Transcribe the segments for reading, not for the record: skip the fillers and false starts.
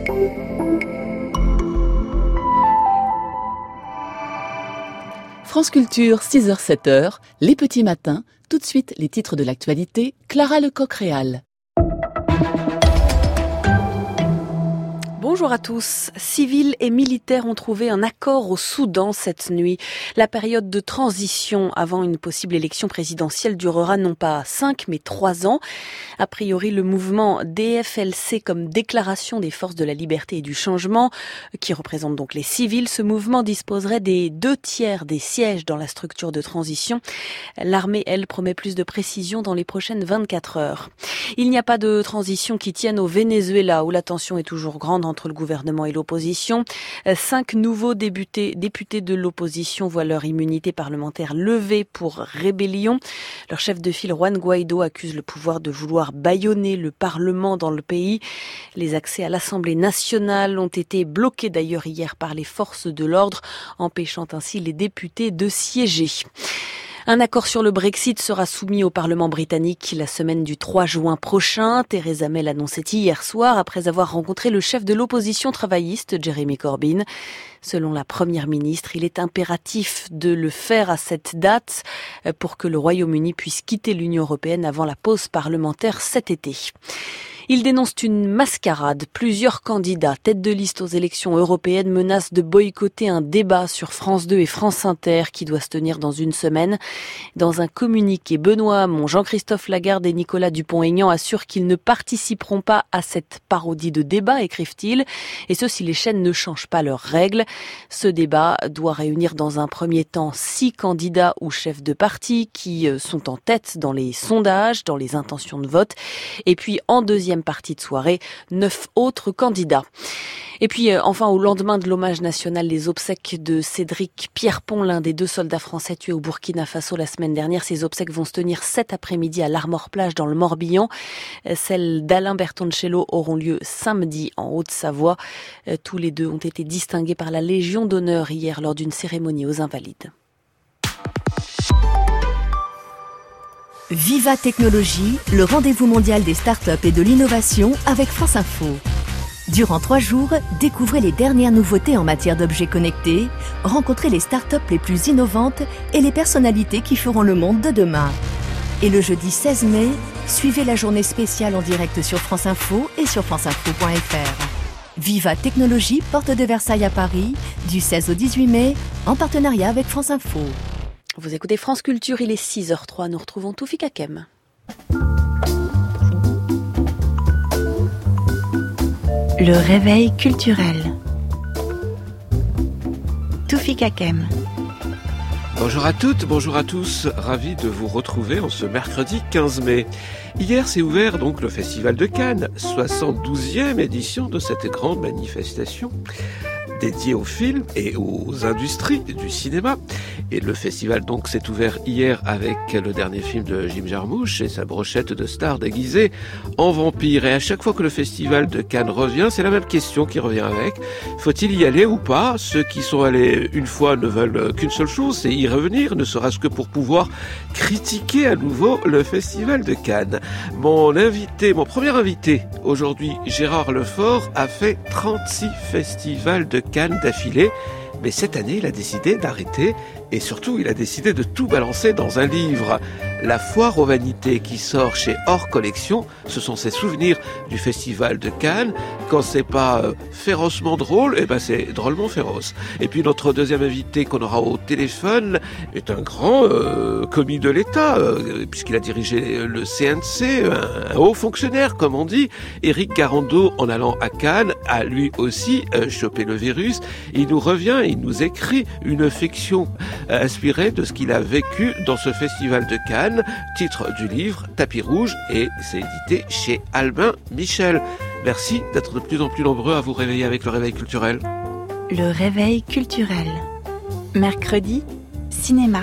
France Culture, 6h-7h, les petits matins, tout de suite les titres de l'actualité, Clara Lecoq-Réal. Bonjour à tous. Civils et militaires ont trouvé un accord au Soudan cette nuit. La période de transition avant une possible élection présidentielle durera non pas 5 mais 3 ans. A priori, le mouvement DFLC comme Déclaration des forces de la liberté et du changement, qui représente donc les civils, ce mouvement disposerait des 2/3 des sièges dans la structure de transition. L'armée, elle, promet plus de précisions dans les prochaines 24 heures. Il n'y a pas de transition qui tienne au Venezuela, où la tension est toujours grande entre le gouvernement et l'opposition. 5 nouveaux députés de l'opposition voient leur immunité parlementaire levée pour rébellion. Leur chef de file, Juan Guaido, accuse le pouvoir de vouloir bâillonner le Parlement dans le pays. Les accès à l'Assemblée nationale ont été bloqués d'ailleurs hier par les forces de l'ordre, empêchant ainsi les députés de siéger. Un accord sur le Brexit sera soumis au Parlement britannique la semaine du 3 juin prochain. Theresa May l'annonçait hier soir après avoir rencontré le chef de l'opposition travailliste, Jeremy Corbyn. Selon la première ministre, il est impératif de le faire à cette date pour que le Royaume-Uni puisse quitter l'Union européenne avant la pause parlementaire cet été. Ils dénoncent une mascarade. Plusieurs candidats, tête de liste aux élections européennes, menacent de boycotter un débat sur France 2 et France Inter qui doit se tenir dans une semaine. Dans un communiqué, Benoît Hamon, Jean-Christophe Lagarde et Nicolas Dupont-Aignan assurent qu'ils ne participeront pas à cette parodie de débat, écrivent-ils, et ce si les chaînes ne changent pas leurs règles. Ce débat doit réunir dans un premier temps 6 candidats ou chefs de parti qui sont en tête dans les sondages, dans les intentions de vote, et puis en deuxième partie de soirée, 9 autres candidats. Et puis enfin, au lendemain de l'hommage national, les obsèques de Cédric Pierrepont, l'un des 2 soldats français tués au Burkina Faso la semaine dernière. Ces obsèques vont se tenir cet après-midi à l'Armor-Plage dans le Morbihan. Celles d'Alain Bertoncello auront lieu samedi en Haute-Savoie. Tous les 2 ont été distingués par la Légion d'honneur hier lors d'une cérémonie aux Invalides. Viva Technologie, le rendez-vous mondial des startups et de l'innovation avec France Info. Durant 3 jours, découvrez les dernières nouveautés en matière d'objets connectés, rencontrez les startups les plus innovantes et les personnalités qui feront le monde de demain. Et le jeudi 16 mai, suivez la journée spéciale en direct sur France Info et sur franceinfo.fr. Viva Technologie, porte de Versailles à Paris, du 16 au 18 mai, en partenariat avec France Info. Vous écoutez France Culture, il est 6h03, nous retrouvons Toufik Hakem. Le réveil culturel. Toufik Hakem. Bonjour à toutes, bonjour à tous, ravi de vous retrouver en ce mercredi 15 mai. Hier s'est ouvert donc le Festival de Cannes, 72e édition de cette grande manifestation dédiée aux films et aux industries du cinéma. Et le festival donc s'est ouvert hier avec le dernier film de Jim Jarmusch et sa brochette de stars déguisées en vampires. Et à chaque fois que le Festival de Cannes revient, c'est la même question qui revient avec. Faut-il y aller ou pas? Ceux qui sont allés une fois ne veulent qu'une seule chose, c'est y revenir, ne serait-ce que pour pouvoir critiquer à nouveau le Festival de Cannes. Mon premier invité aujourd'hui, Gérard Lefort, a fait 36 festivals de Cannes d'affilée. Mais cette année, il a décidé d'arrêter et surtout, il a décidé de tout balancer dans un livre. La Foire aux Vanités qui sort chez Hors Collection, ce sont ses souvenirs du Festival de Cannes. Quand c'est pas férocement drôle, eh ben c'est drôlement féroce. Et puis notre deuxième invité qu'on aura au téléphone est un grand commis de l'État, puisqu'il a dirigé le CNC, un haut fonctionnaire comme on dit. Éric Garando, en allant à Cannes, a lui aussi chopé le virus. Il nous revient, il nous écrit une fiction inspirée de ce qu'il a vécu dans ce Festival de Cannes. Titre du livre, Tapis Rouge, et c'est édité chez Albin Michel. Merci d'être de plus en plus nombreux à vous réveiller avec le réveil culturel. Le réveil culturel. Mercredi, cinéma.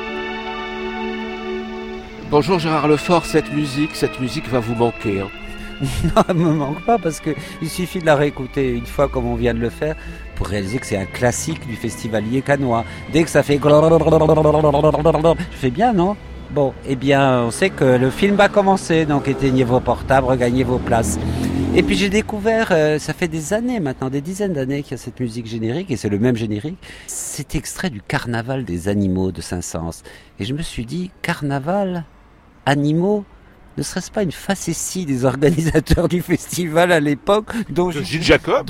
Bonjour Gérard Lefort, cette musique va vous manquer. Non, elle me manque pas parce que il suffit de la réécouter une fois comme on vient de le faire pour réaliser que c'est un classique du festivalier cannois. Dès que ça fait je fais bien, non? Bon, eh bien, on sait que le film va commencer, donc éteignez vos portables, regagnez vos places. Et puis j'ai découvert, ça fait des années maintenant, des dizaines d'années qu'il y a cette musique générique, et c'est le même générique. C'est extrait du Carnaval des animaux de Saint-Saëns. Et je me suis dit, Carnaval, animaux, ne serait-ce pas une facétie des organisateurs du festival à l'époque, dont Gilles Jacob,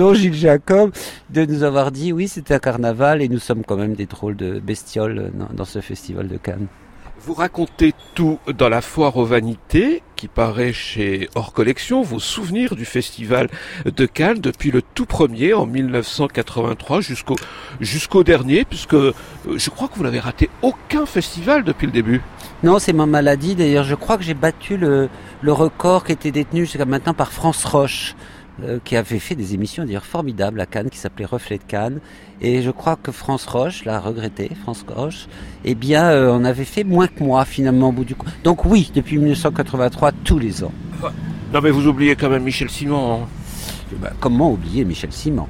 de nous avoir dit, oui, c'était un carnaval, et nous sommes quand même des drôles de bestioles dans ce festival de Cannes. Vous racontez tout dans La Foire aux Vanités, qui paraît chez Hors Collection, vos souvenirs du festival de Cannes depuis le tout premier en 1983 jusqu'au dernier, puisque je crois que vous n'avez raté aucun festival depuis le début. Non, c'est ma maladie. D'ailleurs, je crois que j'ai battu le record qui était détenu jusqu'à maintenant par France Roche, qui avait fait des émissions d'ailleurs formidables à Cannes, qui s'appelait Reflet de Cannes. Et je crois que France Roche, l'a regretté, France Roche, eh bien, on avait fait moins que moi finalement au bout du coup. Donc oui, depuis 1983, tous les ans. Non mais vous oubliez quand même Michel Simon. Ben, comment oublier Michel Simon?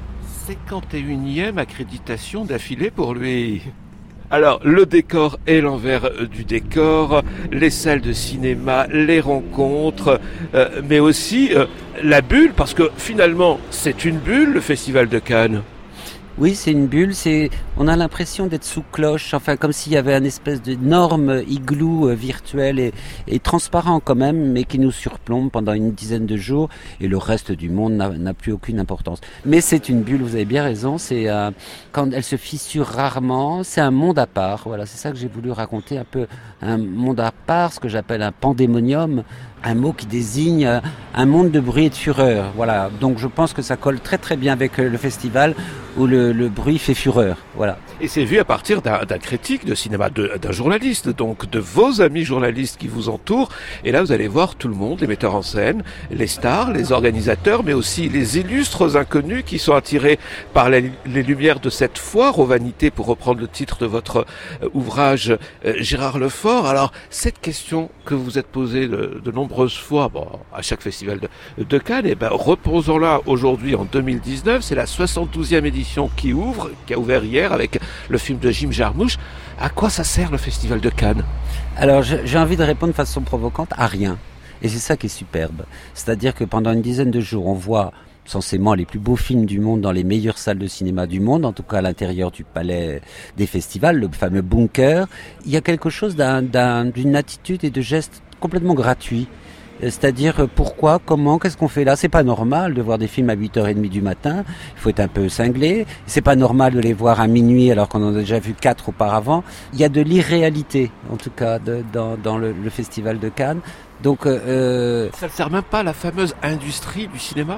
51e accréditation d'affilée pour lui. Alors, le décor et l'envers du décor, les salles de cinéma, les rencontres, mais aussi la bulle, parce que finalement, c'est une bulle, le Festival de Cannes. Oui, c'est une bulle, on a l'impression d'être sous cloche, enfin comme s'il y avait un espèce d'énorme igloo virtuel et transparent quand même, mais qui nous surplombe pendant une dizaine de jours, et le reste du monde n'a plus aucune importance. Mais c'est une bulle, vous avez bien raison, quand elle se fissure rarement, c'est un monde à part, voilà, c'est ça que j'ai voulu raconter, un peu un monde à part, ce que j'appelle un pandémonium, un mot qui désigne un monde de bruit et de fureur. Voilà. Donc je pense que ça colle très très bien avec le festival où le bruit fait fureur. Voilà. Et c'est vu à partir d'un critique de cinéma, d'un journaliste, donc de vos amis journalistes qui vous entourent. Et là, vous allez voir tout le monde, les metteurs en scène, les stars, les organisateurs, mais aussi les illustres inconnus qui sont attirés par les lumières de cette foire aux vanités, pour reprendre le titre de votre ouvrage, Gérard Lefort. Alors, cette question que vous êtes posée de nombreuses fois, à chaque festival de Cannes, et reposons-la aujourd'hui en 2019. C'est la 72e édition qui a ouvert hier avec le film de Jim Jarmusch. À quoi ça sert le festival de Cannes? Alors j'ai envie de répondre de façon provocante, à rien. Et c'est ça qui est superbe. C'est-à-dire que pendant une dizaine de jours, on voit censément les plus beaux films du monde dans les meilleures salles de cinéma du monde, en tout cas à l'intérieur du palais des festivals, le fameux bunker. Il y a quelque chose d'une attitude et de gestes complètement gratuits. C'est-à-dire pourquoi, comment, qu'est-ce qu'on fait là? C'est pas normal de voir des films à 8h30 du matin, il faut être un peu cinglé. C'est pas normal de les voir à minuit alors qu'on en a déjà vu 4 auparavant. Il y a de l'irréalité, en tout cas, dans le festival de Cannes. Donc, ça ne sert même pas à la fameuse industrie du cinéma?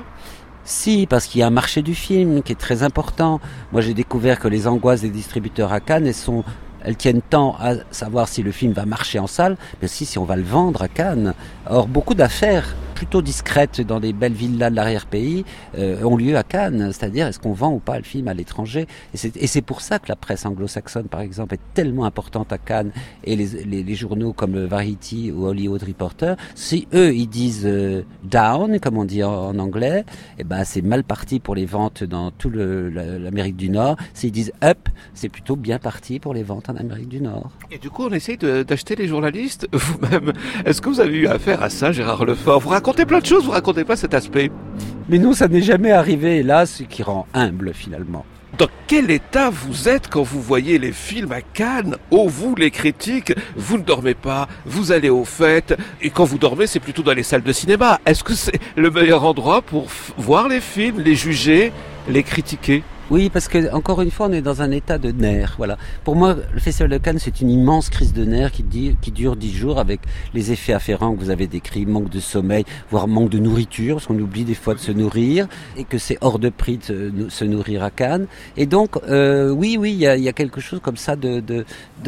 Si, parce qu'il y a un marché du film qui est très important. Moi, j'ai découvert que les angoisses des distributeurs à Cannes, elles tiennent tant à savoir si le film va marcher en salle, mais aussi si on va le vendre à Cannes. Or, beaucoup d'affaires plutôt discrètes dans des belles villas de l'arrière-pays ont lieu à Cannes. C'est-à-dire, est-ce qu'on vend ou pas le film à l'étranger? Et c'est pour ça que la presse anglo-saxonne, par exemple, est tellement importante à Cannes, et les journaux comme le Variety ou Hollywood Reporter, si eux, ils disent down, comme on dit en anglais, c'est mal parti pour les ventes dans tout l'Amérique du Nord. S'ils disent up, c'est plutôt bien parti pour les ventes en Amérique du Nord. Et du coup, on essaye d'acheter les journalistes vous-même. Est-ce que vous avez eu affaire à ça, Gérard Lefort? Vous racontez plein de choses, vous racontez pas cet aspect. Mais non, ça n'est jamais arrivé, et là, ce qui rend humble finalement. Dans quel état vous êtes quand vous voyez les films à Cannes? Oh, vous, les critiques, vous ne dormez pas, vous allez aux fêtes, et quand vous dormez, c'est plutôt dans les salles de cinéma. Est-ce que c'est le meilleur endroit pour voir les films, les juger, les critiquer? Oui, parce que encore une fois, on est dans un état de nerfs. Voilà. Pour moi, le Festival de Cannes, c'est une immense crise de nerfs qui dure 10 jours, avec les effets afférents que vous avez décrits, manque de sommeil, voire manque de nourriture, parce qu'on oublie des fois de se nourrir, et que c'est hors de prix de se nourrir à Cannes. Et donc, oui, il y a quelque chose comme ça oui,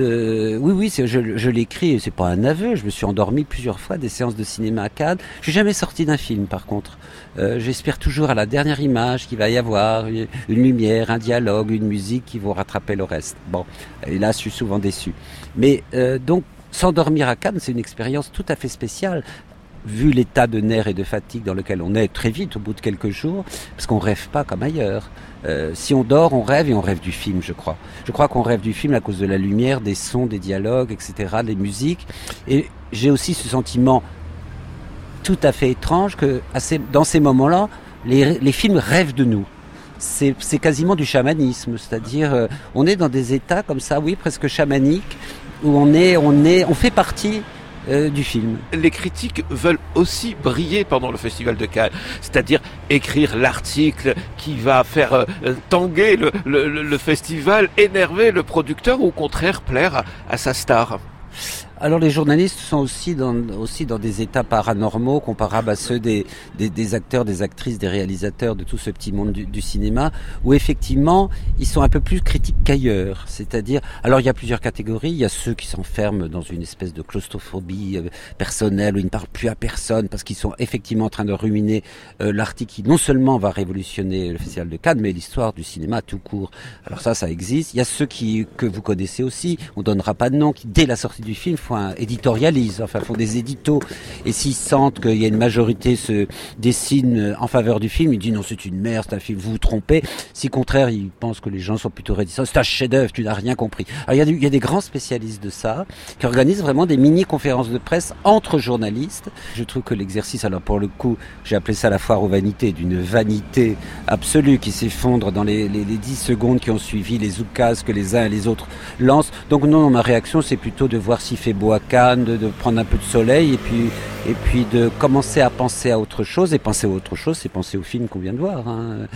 je l'écris, et c'est pas un aveu. Je me suis endormi plusieurs fois des séances de cinéma à Cannes. Je suis jamais sorti d'un film, par contre. J'espère toujours à la dernière image qu'il va y avoir une lumière, un dialogue, une musique qui vont rattraper le reste. Bon, et là, je suis souvent déçu. Mais donc, s'endormir à Cannes, c'est une expérience tout à fait spéciale. vu l'état de nerfs et de fatigue dans lequel on est très vite, au bout de quelques jours, parce qu'on rêve pas comme ailleurs. Si on dort, on rêve, et on rêve du film, je crois. Je crois qu'on rêve du film à cause de la lumière, des sons, des dialogues, etc., des musiques. Et j'ai aussi ce sentiment tout à fait étrange que dans ces moments-là, les films rêvent de nous. C'est quasiment du chamanisme, c'est-à-dire on est dans des états comme ça, oui, presque chamaniques, où on fait partie du film. Les critiques veulent aussi briller pendant le Festival de Cannes, c'est-à-dire écrire l'article qui va faire tanguer le festival, énerver le producteur ou au contraire plaire à sa star. Alors les journalistes sont aussi dans des états paranormaux comparables à ceux des acteurs, des actrices, des réalisateurs de tout ce petit monde du cinéma, où effectivement ils sont un peu plus critiques qu'ailleurs. C'est-à-dire, alors il y a plusieurs catégories. Il y a ceux qui s'enferment dans une espèce de claustrophobie personnelle où ils ne parlent plus à personne parce qu'ils sont effectivement en train de ruminer l'article qui non seulement va révolutionner le Festival de Cannes, mais l'histoire du cinéma tout court. Alors ça existe. Il y a ceux que vous connaissez aussi, on donnera pas de nom, qui dès la sortie du film éditorialisent, font des éditos, et s'ils sentent qu'il y a une majorité se dessine en faveur du film, ils disent non, c'est une merde, c'est un film, vous vous trompez. Si au contraire, ils pensent que les gens sont plutôt réticents, c'est un chef-d'œuvre, tu n'as rien compris. Alors il y a des grands spécialistes de ça, qui organisent vraiment des mini-conférences de presse entre journalistes. Je trouve que l'exercice, alors pour le coup, j'ai appelé ça la foire aux vanités, d'une vanité absolue qui s'effondre dans les 10 secondes qui ont suivi les oukases que les uns et les autres lancent. Donc non, ma réaction, c'est plutôt de voir s'il fait beau à Cannes, de prendre un peu de soleil et puis de commencer à penser à autre chose. Et penser à autre chose, c'est penser au film qu'on vient de voir.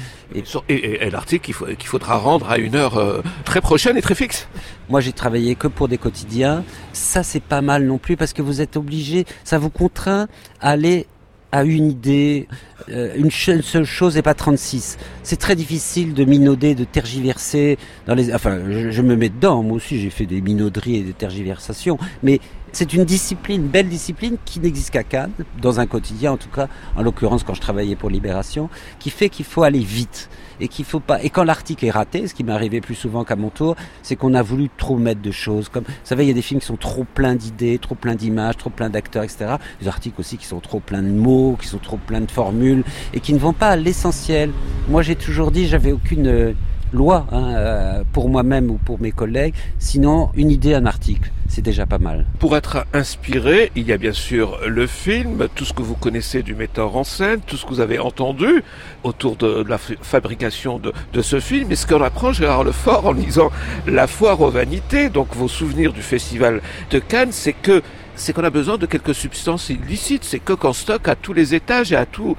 Et l'article qu'il faudra rendre à une heure très prochaine et très fixe. Moi, j'ai travaillé que pour des quotidiens. Ça, c'est pas mal non plus parce que vous êtes obligé, ça vous contraint à aller à une idée, une seule chose et pas 36. C'est très difficile de minauder, de tergiverser je me mets dedans, moi aussi j'ai fait des minauderies et des tergiversations, mais c'est une discipline, belle discipline qui n'existe qu'à Cannes, dans un quotidien en tout cas, en l'occurrence quand je travaillais pour Libération, qui fait qu'il faut aller vite. Et qu'il faut pas. Et quand l'article est raté, ce qui m'est arrivé plus souvent qu'à mon tour, c'est qu'on a voulu trop mettre de choses. Comme, vous savez, il y a des films qui sont trop pleins d'idées, trop pleins d'images, trop pleins d'acteurs, etc. Des articles aussi qui sont trop pleins de mots, qui sont trop pleins de formules, et qui ne vont pas à l'essentiel. Moi, j'ai toujours dit, j'avais aucune loi pour moi-même ou pour mes collègues, sinon une idée, un article, c'est déjà pas mal. Pour être inspiré, il y a bien sûr le film, tout ce que vous connaissez du metteur en scène, tout ce que vous avez entendu autour de la fabrication de ce film. Et ce qu'on apprend, Gérard Lefort, en lisant La foire aux vanités, donc vos souvenirs du Festival de Cannes, c'est qu'on a besoin de quelques substances illicites, c'est coq en stock à tous les étages et à tout,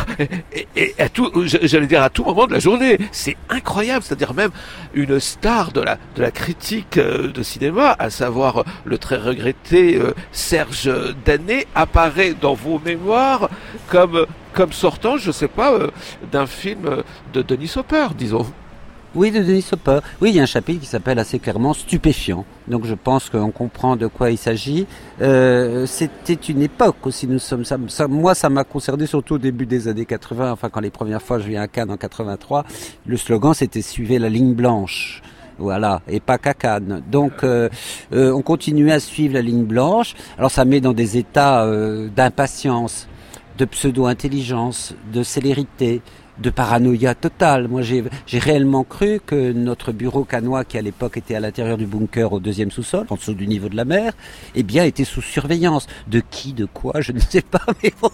j'allais dire à tout moment de la journée. C'est incroyable, c'est-à-dire même une star de la critique de cinéma, à savoir le très regretté Serge Danet, apparaît dans vos mémoires comme sortant, je sais pas, d'un film de Denis Hopper, disons. Oui, de Denis Hopper. Oui, il y a un chapitre qui s'appelle assez clairement Stupéfiant. Donc je pense qu'on comprend de quoi il s'agit. C'était une époque aussi. Moi, ça m'a concerné surtout au début des années 80. Enfin, quand les premières fois je viens à Cannes en 83, le slogan c'était suivez la ligne blanche. Voilà, et pas qu'à Cannes. Donc, on continuait à suivre la ligne blanche. Alors, ça met dans des états d'impatience, de pseudo-intelligence, de célérité, de paranoïa totale. Moi, j'ai réellement cru que notre bureau cannois, qui à l'époque était à l'intérieur du bunker au 2e sous-sol, en dessous du niveau de la mer, eh bien, était sous surveillance. De qui, de quoi, je ne sais pas, mais bon.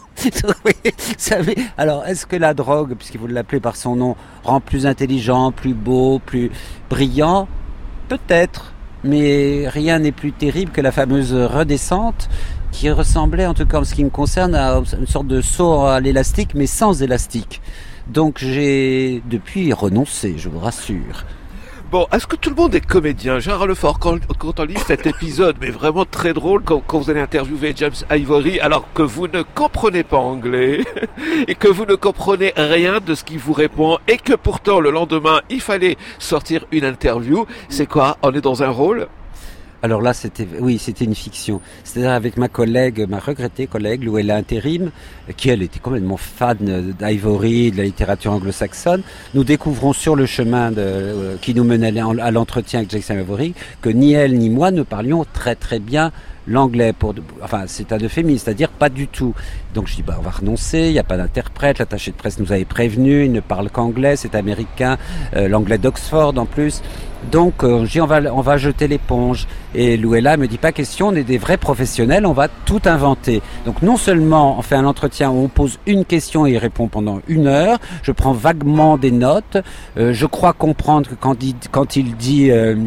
Alors, est-ce que la drogue, puisqu'il faut l'appeler par son nom, rend plus intelligent, plus beau, plus brillant? Peut-être. Mais rien n'est plus terrible que la fameuse redescente qui ressemblait, en tout cas en ce qui me concerne, à une sorte de saut à l'élastique, mais sans élastique. Donc j'ai depuis renoncé, je vous rassure. Bon, est-ce que tout le monde est comédien? Gérard Lefort, quand on lit cet épisode, mais vraiment très drôle, quand vous allez interviewer James Ivory, alors que vous ne comprenez pas anglais, et que vous ne comprenez rien de ce qu'il vous répond, et que pourtant, le lendemain, il fallait sortir une interview, c'est quoi? On est dans un rôle? Alors là, c'était une fiction. C'est-à-dire avec ma regrettée collègue, Louella Intérim, qui elle était complètement fan d'Ivory, de la littérature anglo-saxonne. Nous découvrons sur le chemin qui nous menait à l'entretien avec Jackson Ivory que ni elle ni moi ne parlions très très bien l'anglais c'est un euphémisme, c'est-à-dire pas du tout. Donc je dis on va renoncer, il n'y a pas d'interprète, l'attaché de presse nous avait prévenu, il ne parle qu'anglais, c'est américain, l'anglais d'Oxford en plus. Donc je dis on va jeter l'éponge. Et Louella me dit pas question, on est des vrais professionnels, on va tout inventer. Donc non seulement on fait un entretien où on pose une question et il répond pendant 1 heure, je prends vaguement des notes, je crois comprendre que quand il dit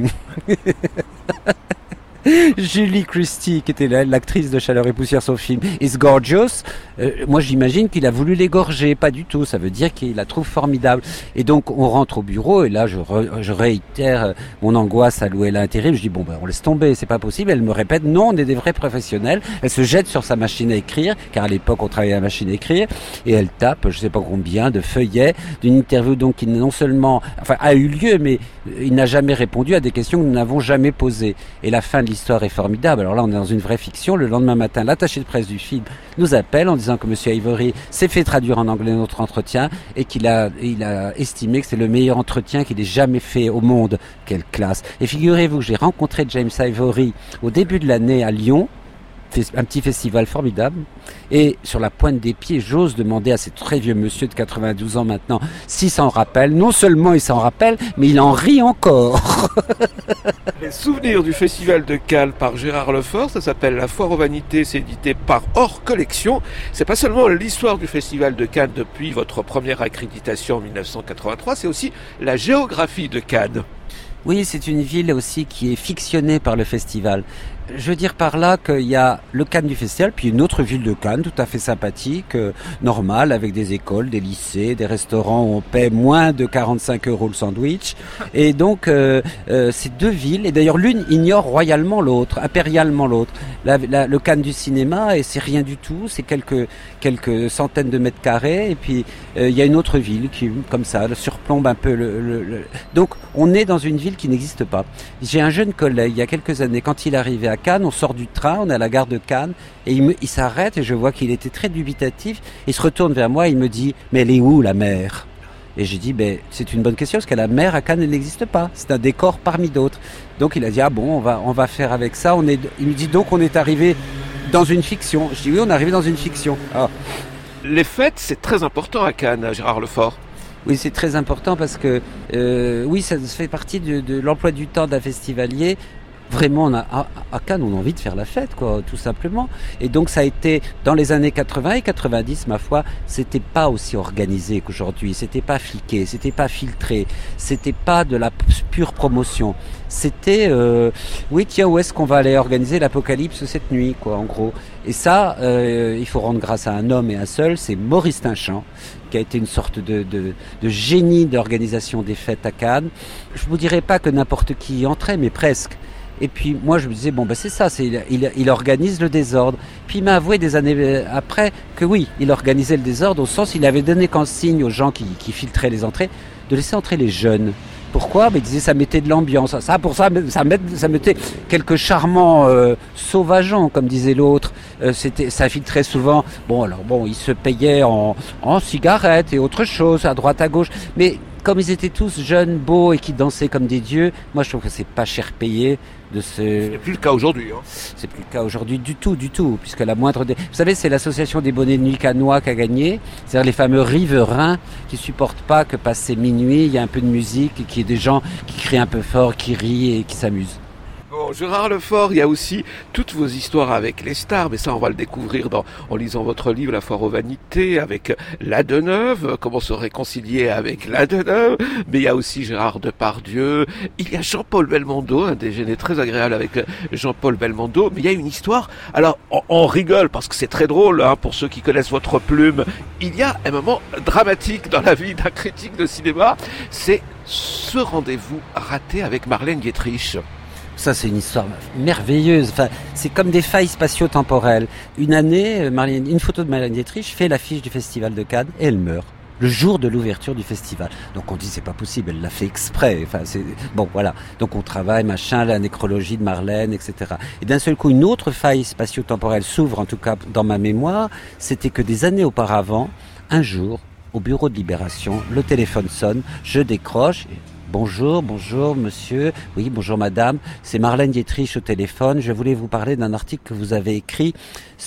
Julie Christie, qui était l'actrice de Chaleur et Poussière, son film Is Gorgeous, moi j'imagine qu'il a voulu l'égorger, pas du tout, ça veut dire qu'il la trouve formidable. Et donc on rentre au bureau et là je réitère mon angoisse à Louella intérim, je dis on laisse tomber, c'est pas possible. Elle me répète non, on est des vrais professionnels. Elle se jette sur sa machine à écrire, car à l'époque on travaillait à la machine à écrire, et elle tape je sais pas combien de feuillets d'une interview donc qui non seulement a eu lieu, mais il n'a jamais répondu à des questions que nous n'avons jamais posées. Et la fin de l'histoire est formidable. Alors là, on est dans une vraie fiction. Le lendemain matin, l'attaché de presse du film nous appelle en disant que M. Ivory s'est fait traduire en anglais notre entretien et qu'il a estimé que c'est le meilleur entretien qu'il ait jamais fait au monde. Quelle classe! Et figurez-vous que j'ai rencontré James Ivory au début de l'année à Lyon, un petit festival formidable, et sur la pointe des pieds, j'ose demander à ce très vieux monsieur de 92 ans maintenant s'il s'en rappelle. Non seulement il s'en rappelle, mais il en rit encore. Les souvenirs du Festival de Cannes par Gérard Lefort, ça s'appelle La Foire aux Vanités, c'est édité par Hors Collection. C'est pas seulement l'histoire du Festival de Cannes depuis votre première accréditation en 1983, c'est aussi la géographie de Cannes. Oui, c'est une ville aussi qui est fictionnée par le festival. Je veux dire par là qu'il y a le Cannes du festival, puis une autre ville de Cannes tout à fait sympathique, normale, avec des écoles, des lycées, des restaurants où on paie moins de 45 € le sandwich. Et donc, ces deux villes, et d'ailleurs l'une ignore royalement l'autre, impérialement l'autre. Le Cannes du cinéma, et c'est rien du tout, c'est quelques centaines de mètres carrés, et puis il y a une autre ville qui, comme ça, surplombe un peu Donc, on est dans une ville qui n'existe pas. J'ai un jeune collègue, il y a quelques années, quand il arrivait à Cannes, on sort du train, on est à la gare de Cannes, et il s'arrête, et je vois qu'il était très dubitatif, il se retourne vers moi, et il me dit « Mais elle est où, la mer ?» Et j'ai dit c'est une bonne question, parce que la mer à Cannes, elle n'existe pas, c'est un décor parmi d'autres. Donc il a dit on va faire avec ça. Il me dit donc on est arrivé dans une fiction. Je dis oui, on est arrivé dans une fiction. Ah. Les fêtes, c'est très important à Cannes, Gérard Lefort. Oui, c'est très important parce que oui, ça fait partie de l'emploi du temps d'un festivalier. Vraiment, à Cannes, on a envie de faire la fête, quoi, tout simplement. Et donc, ça a été, dans les années 80 et 90, ma foi, c'était pas aussi organisé qu'aujourd'hui. C'était pas fliqué, c'était pas filtré, c'était pas de la pure promotion. C'était, oui, tiens, où est-ce qu'on va aller organiser l'apocalypse cette nuit, quoi, en gros. Et ça, il faut rendre grâce à un homme et un seul, c'est Maurice Tinchamp, qui a été une sorte de génie d'organisation des fêtes à Cannes. Je vous dirais pas que n'importe qui y entrait, mais presque. Et puis moi je me disais c'est ça, il organise le désordre. Puis il m'a avoué des années après que oui, il organisait le désordre au sens il avait donné consigne aux gens qui filtraient les entrées de laisser entrer les jeunes. Pourquoi ? Il disait ça mettait de l'ambiance. Ça mettait quelques charmants sauvageons, comme disait l'autre. Ça filtrait souvent. Ils se payaient en cigarettes et autre chose à droite à gauche. Mais comme ils étaient tous jeunes, beaux et qui dansaient comme des dieux, moi je trouve que c'est pas cher payé de ce... C'est plus le cas aujourd'hui. C'est plus le cas aujourd'hui du tout, puisque la moindre... Vous savez, c'est l'association des bonnets de nuit cannois qui a gagné, c'est-à-dire les fameux riverains qui supportent pas que passé minuit, il y a un peu de musique et qu'il y ait des gens qui crient un peu fort, qui rient et qui s'amusent. Bon, Gérard Lefort, il y a aussi toutes vos histoires avec les stars, mais ça on va le découvrir en lisant votre livre La Foire aux Vanités, avec La Deneuve, comment se réconcilier avec La Deneuve, mais il y a aussi Gérard Depardieu, il y a Jean-Paul Belmondo, un déjeuner très agréable avec Jean-Paul Belmondo, mais il y a une histoire, alors on rigole parce que c'est très drôle pour ceux qui connaissent votre plume, il y a un moment dramatique dans la vie d'un critique de cinéma, c'est ce rendez-vous raté avec Marlène Dietrich. Ça, c'est une histoire merveilleuse. Enfin, c'est comme des failles spatio-temporelles. Une année, une photo de Marlène Dietrich fait l'affiche du Festival de Cannes et elle meurt le jour de l'ouverture du festival. Donc on dit c'est pas possible, elle l'a fait exprès. Enfin, voilà. Donc on travaille, la nécrologie de Marlène, etc. Et d'un seul coup, une autre faille spatio-temporelle s'ouvre, en tout cas dans ma mémoire. C'était que des années auparavant, un jour, au bureau de Libération, le téléphone sonne, je décroche. Bonjour monsieur, oui bonjour madame, c'est Marlène Dietrich au téléphone. Je voulais vous parler d'un article que vous avez écrit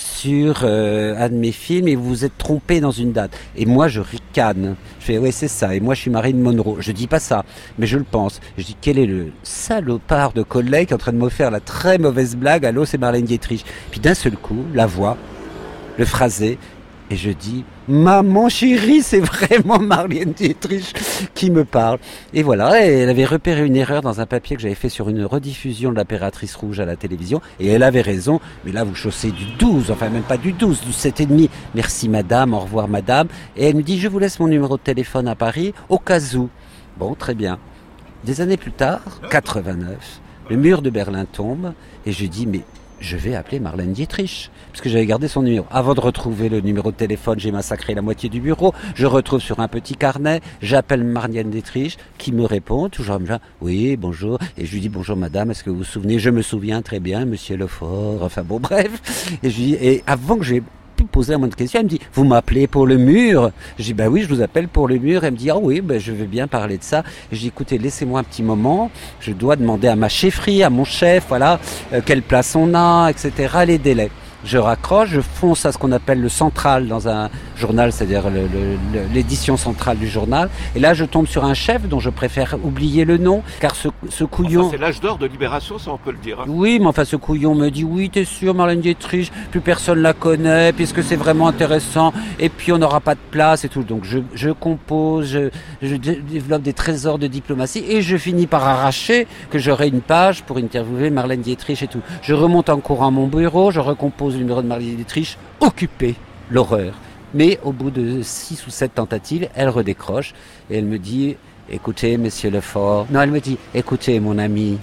sur un de mes films et vous vous êtes trompé dans une date. Et moi je ricane, je fais ouais c'est ça, et moi je suis Marilyn Monroe. Je dis pas ça, mais je le pense. Je dis quel est le salopard de collègue qui est en train de me faire la très mauvaise blague, allô c'est Marlène Dietrich. Puis d'un seul coup, la voix, le phrasé, et je dis « Maman chérie, c'est vraiment Marlène Dietrich qui me parle ». Et voilà, elle avait repéré une erreur dans un papier que j'avais fait sur une rediffusion de l'Impératrice Rouge à la télévision. Et elle avait raison, mais là vous chaussez du 12, enfin même pas du 12, du 7,5. Merci madame, au revoir madame. Et elle me dit « Je vous laisse mon numéro de téléphone à Paris, au cas où ». Bon, très bien. Des années plus tard, 89, le mur de Berlin tombe et je dis « Mais je vais appeler Marlène Dietrich ». Parce que j'avais gardé son numéro. Avant de retrouver le numéro de téléphone, j'ai massacré la moitié du bureau. Je retrouve sur un petit carnet. J'appelle Marlène Dietrich, qui me répond, toujours oui, bonjour. Et je lui dis, bonjour madame, est-ce que vous vous souvenez? Je me souviens très bien, monsieur Lefort. Enfin bon, bref. Et je lui dis, et avant que j'ai pu poser la moindre question, elle me dit, vous m'appelez pour le mur? Je dis, oui, je vous appelle pour le mur. Elle me dit, oui, je veux bien parler de ça. Et je dis, écoutez, laissez-moi un petit moment. Je dois demander à ma chefferie, à mon chef, voilà, quelle place on a, etc., les délais. Je raccroche, je fonce à ce qu'on appelle le central dans un journal, c'est-à-dire l'édition centrale du journal. Et là, je tombe sur un chef dont je préfère oublier le nom, car ce couillon... Enfin, c'est l'âge d'or de Libération, ça on peut le dire. Hein. Oui, mais enfin, ce couillon me dit, oui, t'es sûr, Marlène Dietrich, plus personne la connaît, puisque c'est vraiment intéressant, et puis on n'aura pas de place et tout. Donc je compose, je développe des trésors de diplomatie, et je finis par arracher que j'aurai une page pour interviewer Marlène Dietrich et tout. Je remonte en courant à mon bureau, je recompose le numéro de Marlène Dietrich, occupé, l'horreur. Mais au bout de 6 ou 7 tentatives, elle redécroche et elle me dit « Écoutez, monsieur Lefort ». Non, elle me dit « Écoutez, mon ami,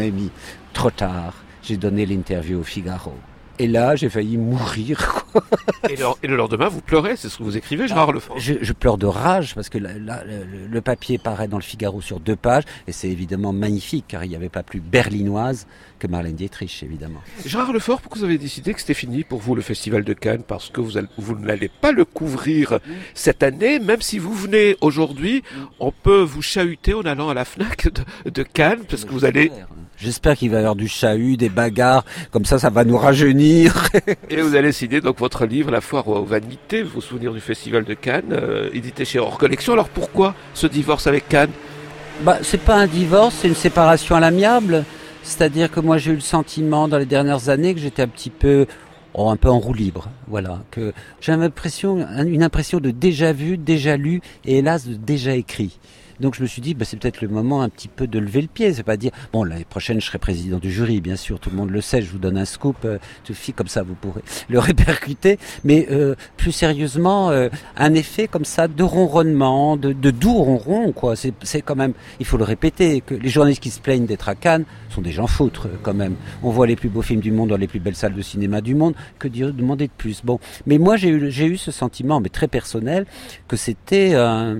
trop tard, j'ai donné l'interview au Figaro ». Et là, j'ai failli mourir. Et le lendemain, vous pleurez, c'est ce que vous écrivez, Gérard Lefort. Je pleure de rage parce que là, le papier paraît dans le Figaro sur 2 pages et c'est évidemment magnifique car il n'y avait pas plus berlinoise que Marlène Dietrich, évidemment. Gérard Lefort, pourquoi vous avez décidé que c'était fini pour vous le Festival de Cannes? Parce que vous n'allez pas le couvrir cette année, même si vous venez aujourd'hui, on peut vous chahuter en allant à la FNAC de Cannes parce que vous allez... J'espère qu'il va y avoir du chahut, des bagarres, comme ça va nous rajeunir. Et vous allez signer donc votre livre, La foire aux vanités, vos souvenirs du Festival de Cannes, édité chez Hors Collection. Alors pourquoi ce divorce avec Cannes? C'est pas un divorce, c'est une séparation à l'amiable. C'est-à-dire que moi j'ai eu le sentiment dans les dernières années que j'étais un peu en roue libre. Voilà, que j'ai une impression de déjà vu, déjà lu et hélas de déjà écrit. Donc je me suis dit, c'est peut-être le moment un petit peu de lever le pied. C'est pas dire, l'année prochaine je serai président du jury, bien sûr, tout le monde le sait, je vous donne un scoop, tout fit comme ça, vous pourrez le répercuter. Mais plus sérieusement, un effet comme ça de ronronnement, de doux ronron, quoi. C'est quand même, il faut le répéter, que les journalistes qui se plaignent d'être à Cannes sont des gens foutres, quand même. On voit les plus beaux films du monde dans les plus belles salles de cinéma du monde, que demander de plus. Bon, mais moi j'ai eu ce sentiment, mais très personnel, que c'était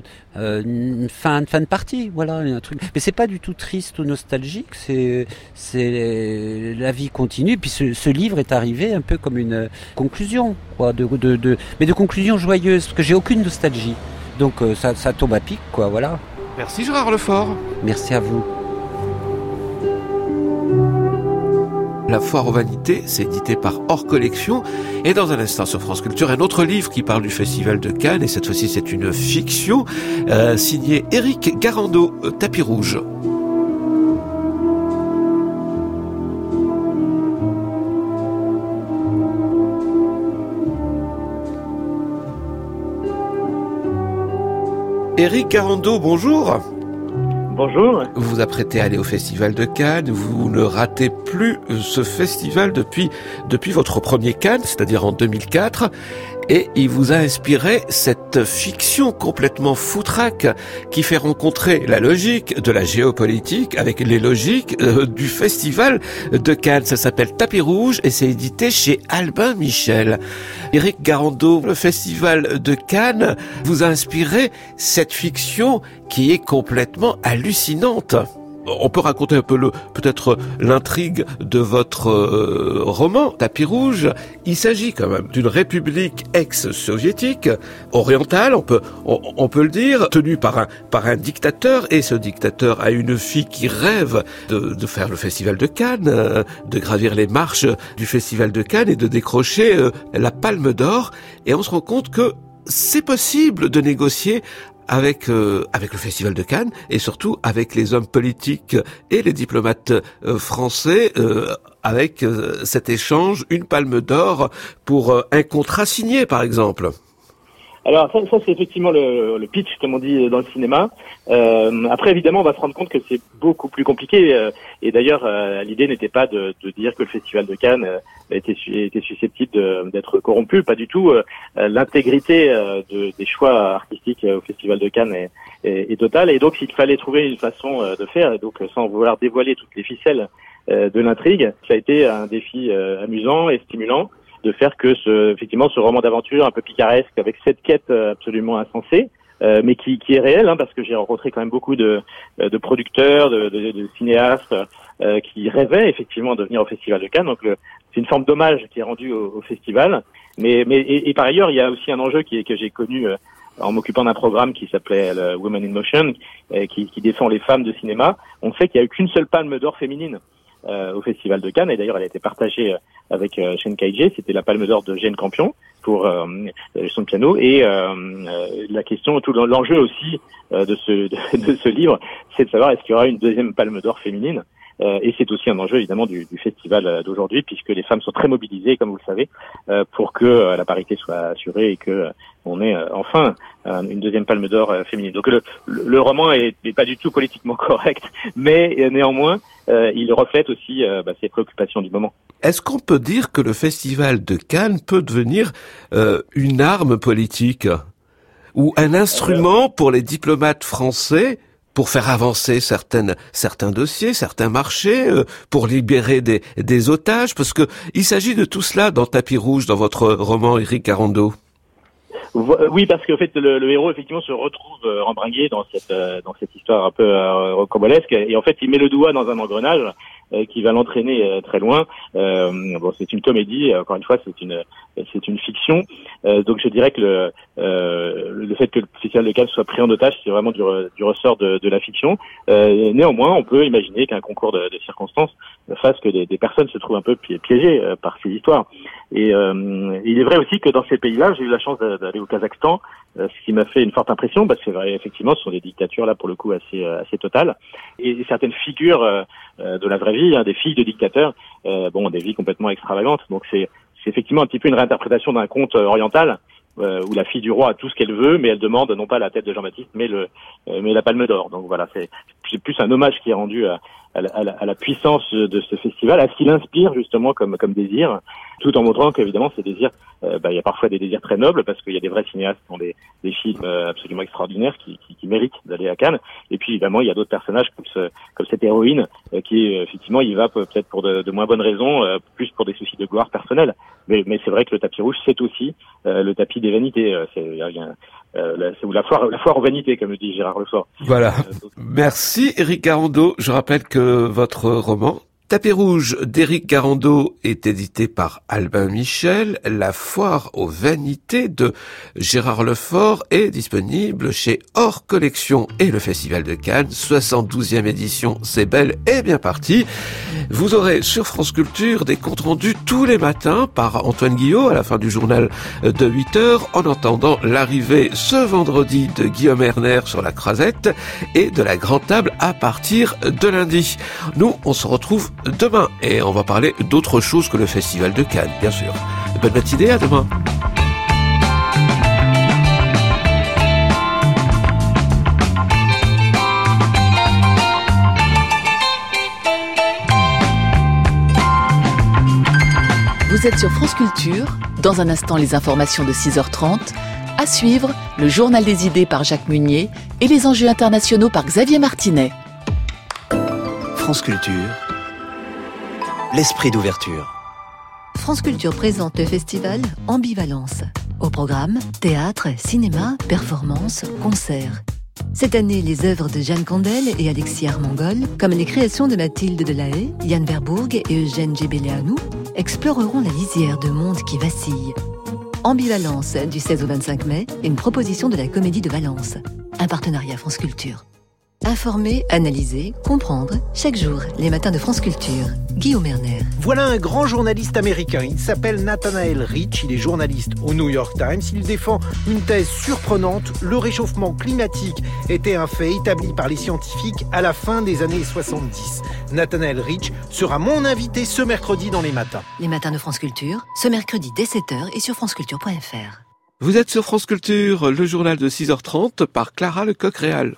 une fin de partie, voilà, un truc. Mais c'est pas du tout triste ou nostalgique, c'est la vie continue. Puis ce livre est arrivé un peu comme une conclusion, quoi, mais de conclusion joyeuse, parce que j'ai aucune nostalgie. Donc ça tombe à pic, quoi, voilà. Merci Gérard Lefort. Merci à vous. La foire aux vanités, c'est édité par Hors Collection. Et dans un instant sur France Culture, un autre livre qui parle du Festival de Cannes. Et cette fois-ci, c'est une fiction signée Éric Garando, Tapis Rouge. Éric Garando, bonjour. Bonjour. Vous vous apprêtez à aller au Festival de Cannes. Vous ne ratez plus ce festival depuis votre premier Cannes, c'est-à-dire en 2004. Et il vous a inspiré cette fiction complètement foutraque qui fait rencontrer la logique de la géopolitique avec les logiques du Festival de Cannes. Ça s'appelle Tapis Rouge et c'est édité chez Albin Michel. Éric Garando, le Festival de Cannes vous a inspiré cette fiction qui est complètement hallucinante. on peut raconter un peu peut-être l'intrigue de votre roman, Tapis rouge. Il s'agit quand même d'une république ex-soviétique, orientale, on peut le dire, tenue par un dictateur, et ce dictateur a une fille qui rêve de faire le festival de Cannes, de gravir les marches du festival de Cannes et de décrocher la Palme d'Or. Et on se rend compte que c'est possible de négocier avec le Festival de Cannes et surtout avec les hommes politiques et les diplomates français, avec cet échange, une Palme d'Or pour un contrat signé, par exemple. Alors ça c'est effectivement le pitch, comme on dit dans le cinéma. Après, évidemment, on va se rendre compte que c'est beaucoup plus compliqué. Et d'ailleurs, l'idée n'était pas de dire que le Festival de Cannes était susceptible d'être corrompu. Pas du tout. L'intégrité des choix artistiques au Festival de Cannes est totale. Et donc, il fallait trouver une façon de faire. Et donc, sans vouloir dévoiler toutes les ficelles de l'intrigue, ça a été un défi amusant et stimulant de faire que effectivement ce roman d'aventure un peu picaresque avec cette quête absolument insensée, mais qui est réelle, parce que j'ai rencontré quand même beaucoup de producteurs, de cinéastes qui rêvaient effectivement de venir au Festival de Cannes. Donc c'est une forme d'hommage qui est rendu au festival. Mais par ailleurs, il y a aussi un enjeu que j'ai connu en m'occupant d'un programme qui s'appelait le Women in Motion, qui défend les femmes de cinéma. On sait qu'il n'y a eu qu'une seule Palme d'Or féminine au Festival de Cannes, et d'ailleurs elle a été partagée avec Shen Kai-je. C'était la Palme d'Or de Jane Campion pour son piano, et la question, tout l'enjeu aussi de ce livre, c'est de savoir est-ce qu'il y aura une deuxième Palme d'Or féminine. Et c'est aussi un enjeu évidemment du festival d'aujourd'hui, puisque les femmes sont très mobilisées, comme vous le savez, pour que la parité soit assurée et que on ait enfin une deuxième Palme d'Or féminine. Donc le roman est pas du tout politiquement correct, mais néanmoins il reflète aussi ses préoccupations du moment. Est-ce qu'on peut dire que le festival de Cannes peut devenir une arme politique ou un instrument pour les diplomates français pour faire avancer certains dossiers, certains marchés, pour libérer des otages, parce que il s'agit de tout cela dans Tapis rouge, dans votre roman, Éric Garando. Oui, parce qu'en fait le héros effectivement se retrouve embringué dans cette histoire un peu rocambolesque, et en fait il met le doigt dans un engrenage qui va l'entraîner très loin. C'est une comédie, encore une fois, c'est une fiction. Donc je dirais que le fait que le Festival de Cannes soit pris en otage, c'est vraiment du ressort de la fiction. Néanmoins, on peut imaginer qu'un concours de circonstances fasse que des personnes se trouvent un peu piégées par ces histoires. Et il est vrai aussi que dans ces pays-là, j'ai eu la chance d'aller au Kazakhstan, ce qui m'a fait une forte impression, parce que c'est vrai, effectivement, ce sont des dictatures là pour le coup assez totales, et certaines figures de la vraie vie, des filles de dictateurs, des vies complètement extravagantes. Donc c'est effectivement un petit peu une réinterprétation d'un conte oriental, où la fille du roi a tout ce qu'elle veut, mais elle demande non pas la tête de Jean-Baptiste, mais la Palme d'Or. Donc voilà, c'est plus un hommage qui est rendu à la puissance de ce festival, à ce qu'il inspire justement comme désir, tout en montrant qu'évidemment ces désirs, il y a parfois des désirs très nobles, parce qu'il y a des vrais cinéastes qui ont des films absolument extraordinaires qui méritent d'aller à Cannes. Et puis évidemment il y a d'autres personnages comme cette héroïne qui effectivement y va peut-être pour de moins bonnes raisons, plus pour des soucis de gloire personnelle. Mais c'est vrai que le tapis rouge, c'est aussi le tapis des vanités. C'est la foire aux vanités, comme le dit Gérard Lefort. Voilà. Merci Éric Garando. Je rappelle que votre roman Tapis rouge d'Éric Garando est édité par Albin Michel. La foire aux vanités de Gérard Lefort est disponible chez Hors Collection et le Festival de Cannes. 72e édition, c'est belle et bien parti. Vous aurez sur France Culture des comptes rendus tous les matins par Antoine Guillot à la fin du journal de 8h, en entendant l'arrivée ce vendredi de Guillaume Erner sur la Croisette et de la Grande Table à partir de lundi. Nous, on se retrouve demain et on va parler d'autre chose que le Festival de Cannes, bien sûr. Bonne matinée, à demain. Vous êtes sur France Culture. Dans un instant, les informations de 6h30. À suivre, le journal des idées par Jacques Munier et les enjeux internationaux par Xavier Martinet. France Culture, l'esprit d'ouverture. France Culture présente le festival Ambivalence. Au programme, théâtre, cinéma, performances, concerts. Cette année, les œuvres de Jeanne Candel et Alexis Armengol, comme les créations de Mathilde Delahaye, Yann Verbourg et Eugène Gebeleanu, exploreront la lisière de mondes qui vacillent. Ambivalence, du 16 au 25 mai, une proposition de la Comédie de Valence. Un partenariat France Culture. Informer, analyser, comprendre, chaque jour, les matins de France Culture. Guillaume Erner. Voilà un grand journaliste américain, il s'appelle Nathanael Rich, il est journaliste au New York Times, il défend une thèse surprenante, le réchauffement climatique était un fait établi par les scientifiques à la fin des années 70. Nathanael Rich sera mon invité ce mercredi dans les matins. Les matins de France Culture, ce mercredi dès 7h et sur franceculture.fr. Vous êtes sur France Culture, le journal de 6h30 par Clara Lecoq-Réal.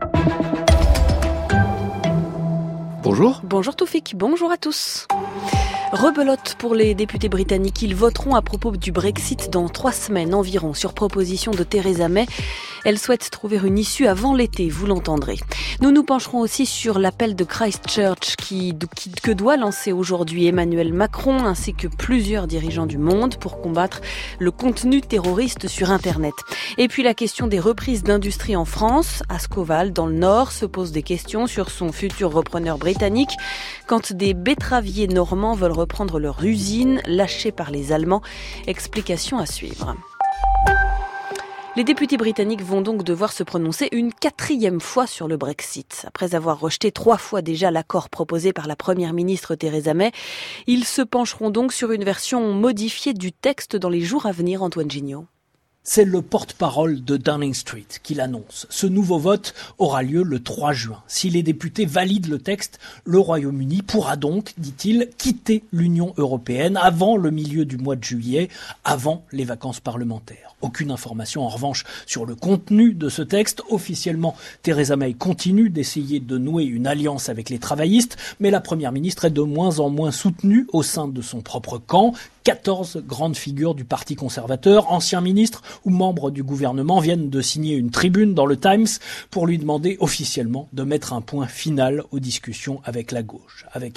Bonjour. Bonjour Toufik, bonjour à tous. Rebelote pour les députés britanniques. Ils voteront à propos du Brexit dans 3 semaines environ, sur proposition de Theresa May. Elle souhaite trouver une issue avant l'été, vous l'entendrez. Nous nous pencherons aussi sur l'appel de Christchurch que doit lancer aujourd'hui Emmanuel Macron ainsi que plusieurs dirigeants du monde pour combattre le contenu terroriste sur Internet. Et puis la question des reprises d'industrie en France. Ascoval, dans le Nord, se pose des questions sur son futur repreneur britannique quand des betteraviers normands veulent reprendre leur usine lâchée par les Allemands. Explication à suivre. Les députés britanniques vont donc devoir se prononcer une 4e fois sur le Brexit. Après avoir rejeté 3 fois déjà l'accord proposé par la première ministre Theresa May, ils se pencheront donc sur une version modifiée du texte dans les jours à venir, Antoine Gignot. C'est le porte-parole de Downing Street qui l'annonce. Ce nouveau vote aura lieu le 3 juin. Si les députés valident le texte, le Royaume-Uni pourra donc, dit-il, quitter l'Union européenne avant le milieu du mois de juillet, avant les vacances parlementaires. Aucune information en revanche sur le contenu de ce texte. Officiellement, Theresa May continue d'essayer de nouer une alliance avec les travaillistes, mais la première ministre est de moins en moins soutenue au sein de son propre camp. 14 grandes figures du Parti conservateur, anciens ministres ou membres du gouvernement viennent de signer une tribune dans le Times pour lui demander officiellement de mettre un point final aux discussions avec la gauche. Avec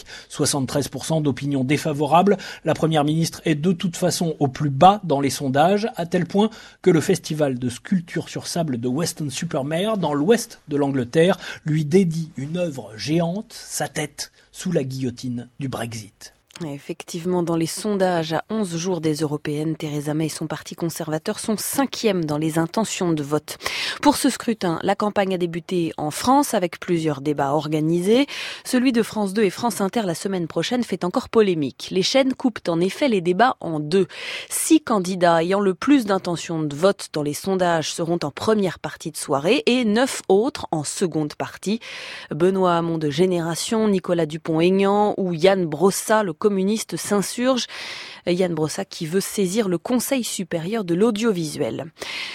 73% d'opinions défavorables, la première ministre est de toute façon au plus bas dans les sondages, à tel point que le festival de sculpture sur sable de Weston-super-Mare, dans l'ouest de l'Angleterre, lui dédie une œuvre géante, sa tête, sous la guillotine du Brexit. Effectivement, dans les sondages à 11 jours des européennes, Theresa May et son parti conservateur sont 5e dans les intentions de vote. Pour ce scrutin, la campagne a débuté en France avec plusieurs débats organisés. Celui de France 2 et France Inter la semaine prochaine fait encore polémique. Les chaînes coupent en effet les débats en 2. 6 candidats ayant le plus d'intentions de vote dans les sondages seront en première partie de soirée et 9 autres en seconde partie. Benoît Hamon de Génération, Nicolas Dupont-Aignan ou Yann Brossat, le communiste, s'insurge. Yann Brossat qui veut saisir le Conseil supérieur de l'audiovisuel.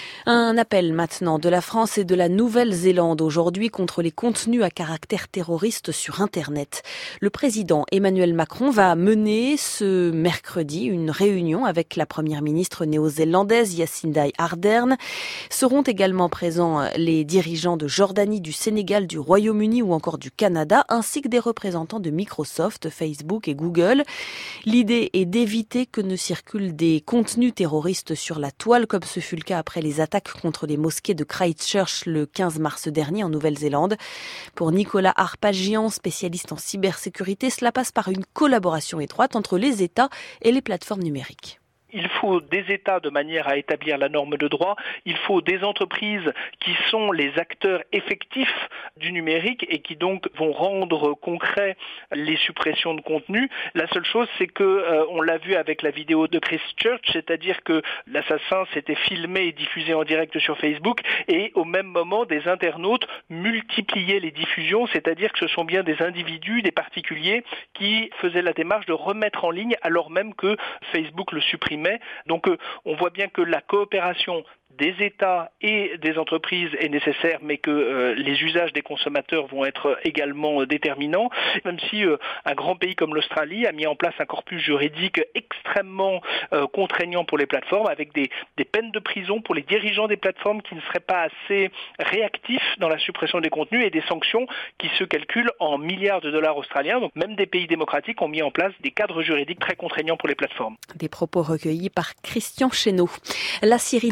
Un appel maintenant de la France et de la Nouvelle-Zélande aujourd'hui contre les contenus à caractère terroriste sur Internet. Le président Emmanuel Macron va mener ce mercredi une réunion avec la première ministre néo-zélandaise Jacinda Ardern. Seront également présents les dirigeants de Jordanie, du Sénégal, du Royaume-Uni ou encore du Canada, ainsi que des représentants de Microsoft, Facebook et Google. L'idée est d'éviter que ne circulent des contenus terroristes sur la toile, comme ce fut le cas après les attaques contre les mosquées de Christchurch le 15 mars dernier en Nouvelle-Zélande. Pour Nicolas Arpagian, spécialiste en cybersécurité, cela passe par une collaboration étroite entre les États et les plateformes numériques. Il faut des États de manière à établir la norme de droit, il faut des entreprises qui sont les acteurs effectifs du numérique et qui donc vont rendre concret les suppressions de contenu. La seule chose, c'est que on l'a vu avec la vidéo de Christchurch, c'est-à-dire que l'assassin s'était filmé et diffusé en direct sur Facebook et au même moment des internautes multipliaient les diffusions, c'est-à-dire que ce sont bien des individus, des particuliers qui faisaient la démarche de remettre en ligne alors même que Facebook le supprimait. Donc on voit bien que la coopération des États et des entreprises est nécessaire, mais que les usages des consommateurs vont être également déterminants, même si un grand pays comme l'Australie a mis en place un corpus juridique extrêmement contraignant pour les plateformes, avec des peines de prison pour les dirigeants des plateformes qui ne seraient pas assez réactifs dans la suppression des contenus et des sanctions qui se calculent en milliards de dollars australiens. Donc même des pays démocratiques ont mis en place des cadres juridiques très contraignants pour les plateformes. Des propos recueillis par Christian Chesneau. La Syrie d'Ascoval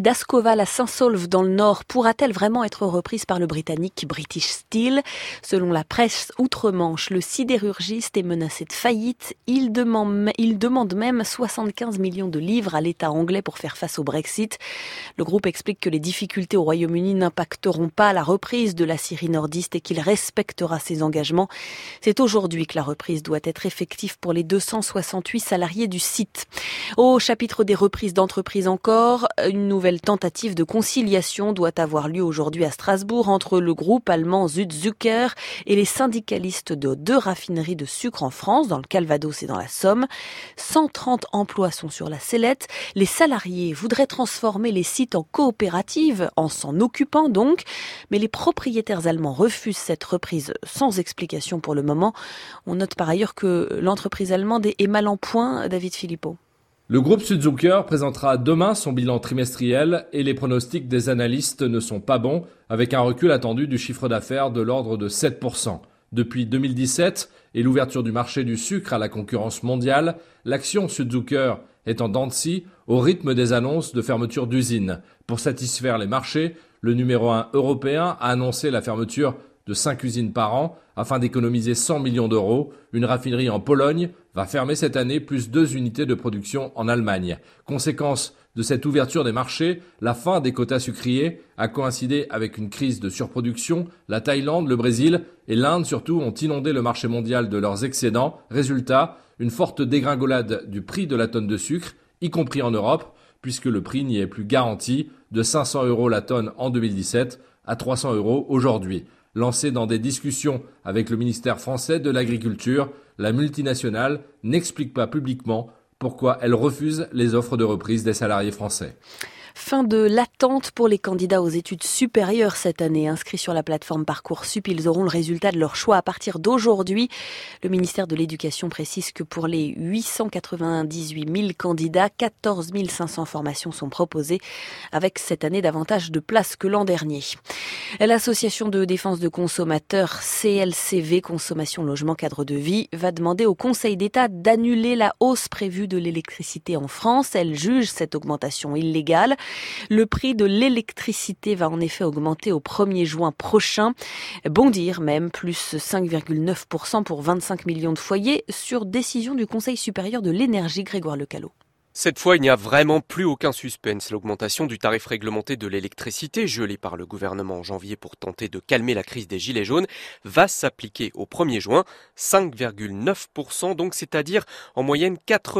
navale à Saint-Saulve dans le Nord pourra-t-elle vraiment être reprise par le Britannique British Steel ? Selon la presse outre-Manche, le sidérurgiste est menacé de faillite. Il demande même 75 millions de livres à l'État anglais pour faire face au Brexit. Le groupe explique que les difficultés au Royaume-Uni n'impacteront pas la reprise de l'aciérie nordiste et qu'il respectera ses engagements. C'est aujourd'hui que la reprise doit être effective pour les 268 salariés du site. Au chapitre des reprises d'entreprises encore, une nouvelle tentative de conciliation doit avoir lieu aujourd'hui à Strasbourg entre le groupe allemand Südzucker et les syndicalistes de 2 raffineries de sucre en France, dans le Calvados et dans la Somme. 130 emplois sont sur la sellette. Les salariés voudraient transformer les sites en coopératives, en s'en occupant donc, mais les propriétaires allemands refusent cette reprise sans explication pour le moment. On note par ailleurs que l'entreprise allemande est mal en point, David Philippot. Le groupe Südzucker présentera demain son bilan trimestriel et les pronostics des analystes ne sont pas bons, avec un recul attendu du chiffre d'affaires de l'ordre de 7%. Depuis 2017 et l'ouverture du marché du sucre à la concurrence mondiale, l'action Südzucker est en dents de scie au rythme des annonces de fermeture d'usines. Pour satisfaire les marchés, le numéro 1 européen a annoncé la fermeture de 5 usines par an afin d'économiser 100 millions d'euros. Une raffinerie en Pologne va fermer cette année, plus 2 unités de production en Allemagne. Conséquence de cette ouverture des marchés, la fin des quotas sucriers a coïncidé avec une crise de surproduction. La Thaïlande, le Brésil et l'Inde surtout ont inondé le marché mondial de leurs excédents. Résultat, une forte dégringolade du prix de la tonne de sucre, y compris en Europe, puisque le prix n'y est plus garanti, de 500 € la tonne en 2017 à 300 € aujourd'hui. Lancée dans des discussions avec le ministère français de l'Agriculture, la multinationale n'explique pas publiquement pourquoi elle refuse les offres de reprise des salariés français. Fin de l'attente pour les candidats aux études supérieures cette année. Inscrits sur la plateforme Parcoursup, ils auront le résultat de leur choix à partir d'aujourd'hui. Le ministère de l'Éducation précise que pour les 898 000 candidats, 14 500 formations sont proposées, avec cette année davantage de places que l'an dernier. L'association de défense de consommateurs CLCV, Consommation Logement Cadre de Vie, va demander au Conseil d'État d'annuler la hausse prévue de l'électricité en France. Elle juge cette augmentation illégale. Le prix de l'électricité va en effet augmenter au 1er juin prochain, bondir même, plus 5,9% pour 25 millions de foyers, sur décision du Conseil supérieur de l'énergie, Grégoire Lecallot. Cette fois, il n'y a vraiment plus aucun suspense. L'augmentation du tarif réglementé de l'électricité, gelée par le gouvernement en janvier pour tenter de calmer la crise des gilets jaunes, va s'appliquer au 1er juin, 5,9%, donc c'est-à-dire en moyenne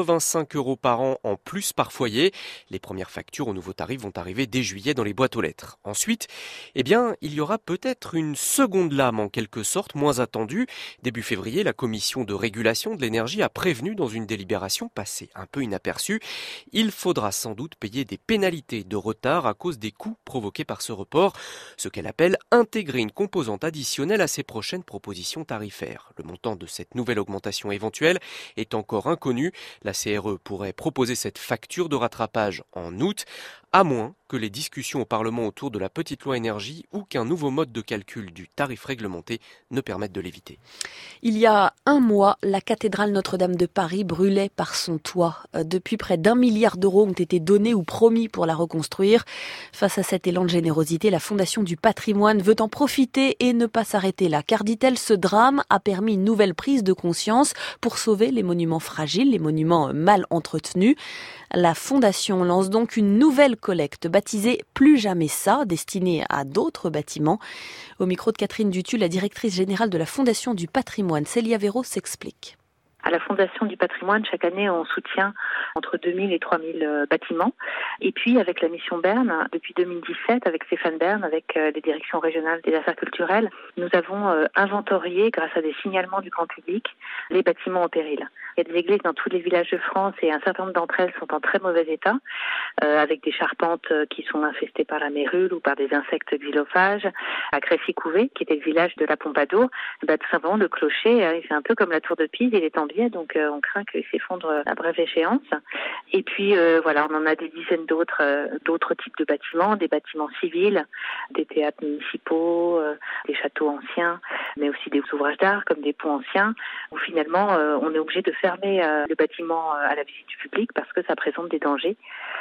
85 € par an en plus par foyer. Les premières factures au nouveau tarif vont arriver dès juillet dans les boîtes aux lettres. Ensuite, il y aura peut-être une seconde lame en quelque sorte, moins attendue. Début février, la commission de régulation de l'énergie a prévenu dans une délibération passée un peu inaperçue. Il faudra sans doute payer des pénalités de retard à cause des coûts provoqués par ce report, ce qu'elle appelle intégrer une composante additionnelle à ses prochaines propositions tarifaires. Le montant de cette nouvelle augmentation éventuelle est encore inconnu. La CRE pourrait proposer cette facture de rattrapage en août, à moins que les discussions au Parlement autour de la petite loi énergie ou qu'un nouveau mode de calcul du tarif réglementé ne permettent de l'éviter. Il y a un mois, la cathédrale Notre-Dame de Paris brûlait par son toit. Depuis, près d'1 milliard d'euros ont été donnés ou promis pour la reconstruire. Face à cet élan de générosité, la Fondation du patrimoine veut en profiter et ne pas s'arrêter là. Car, dit-elle, ce drame a permis une nouvelle prise de conscience pour sauver les monuments fragiles, les monuments mal entretenus. La Fondation lance donc une nouvelle collecte baptisée « Plus jamais ça », destinée à d'autres bâtiments. Au micro de Catherine Dutu, la directrice générale de la Fondation du patrimoine, Célia Véraud, s'explique. À la Fondation du patrimoine, chaque année, on soutient entre 2000 et 3000 bâtiments. Et puis, avec la mission Berne, depuis 2017, avec Stéphane Bern, avec les directions régionales des affaires culturelles, nous avons inventorié, grâce à des signalements du grand public, les bâtiments en péril. Il y a des églises dans tous les villages de France et un certain nombre d'entre elles sont en très mauvais état, avec des charpentes qui sont infestées par la mérule ou par des insectes xylophages. À Crécy-Couvet, qui était le village de la Pompadour, tout simplement, le clocher, c'est un peu comme la tour de Pise, il est en biais, donc on craint qu'il s'effondre à brève échéance. Et puis, on en a des dizaines d'autres types de bâtiments, des bâtiments civils, des théâtres municipaux, des châteaux anciens, mais aussi des ouvrages d'art comme des ponts anciens, où finalement, on est obligé de fermer le bâtiment à la visite du public parce que ça présente des dangers.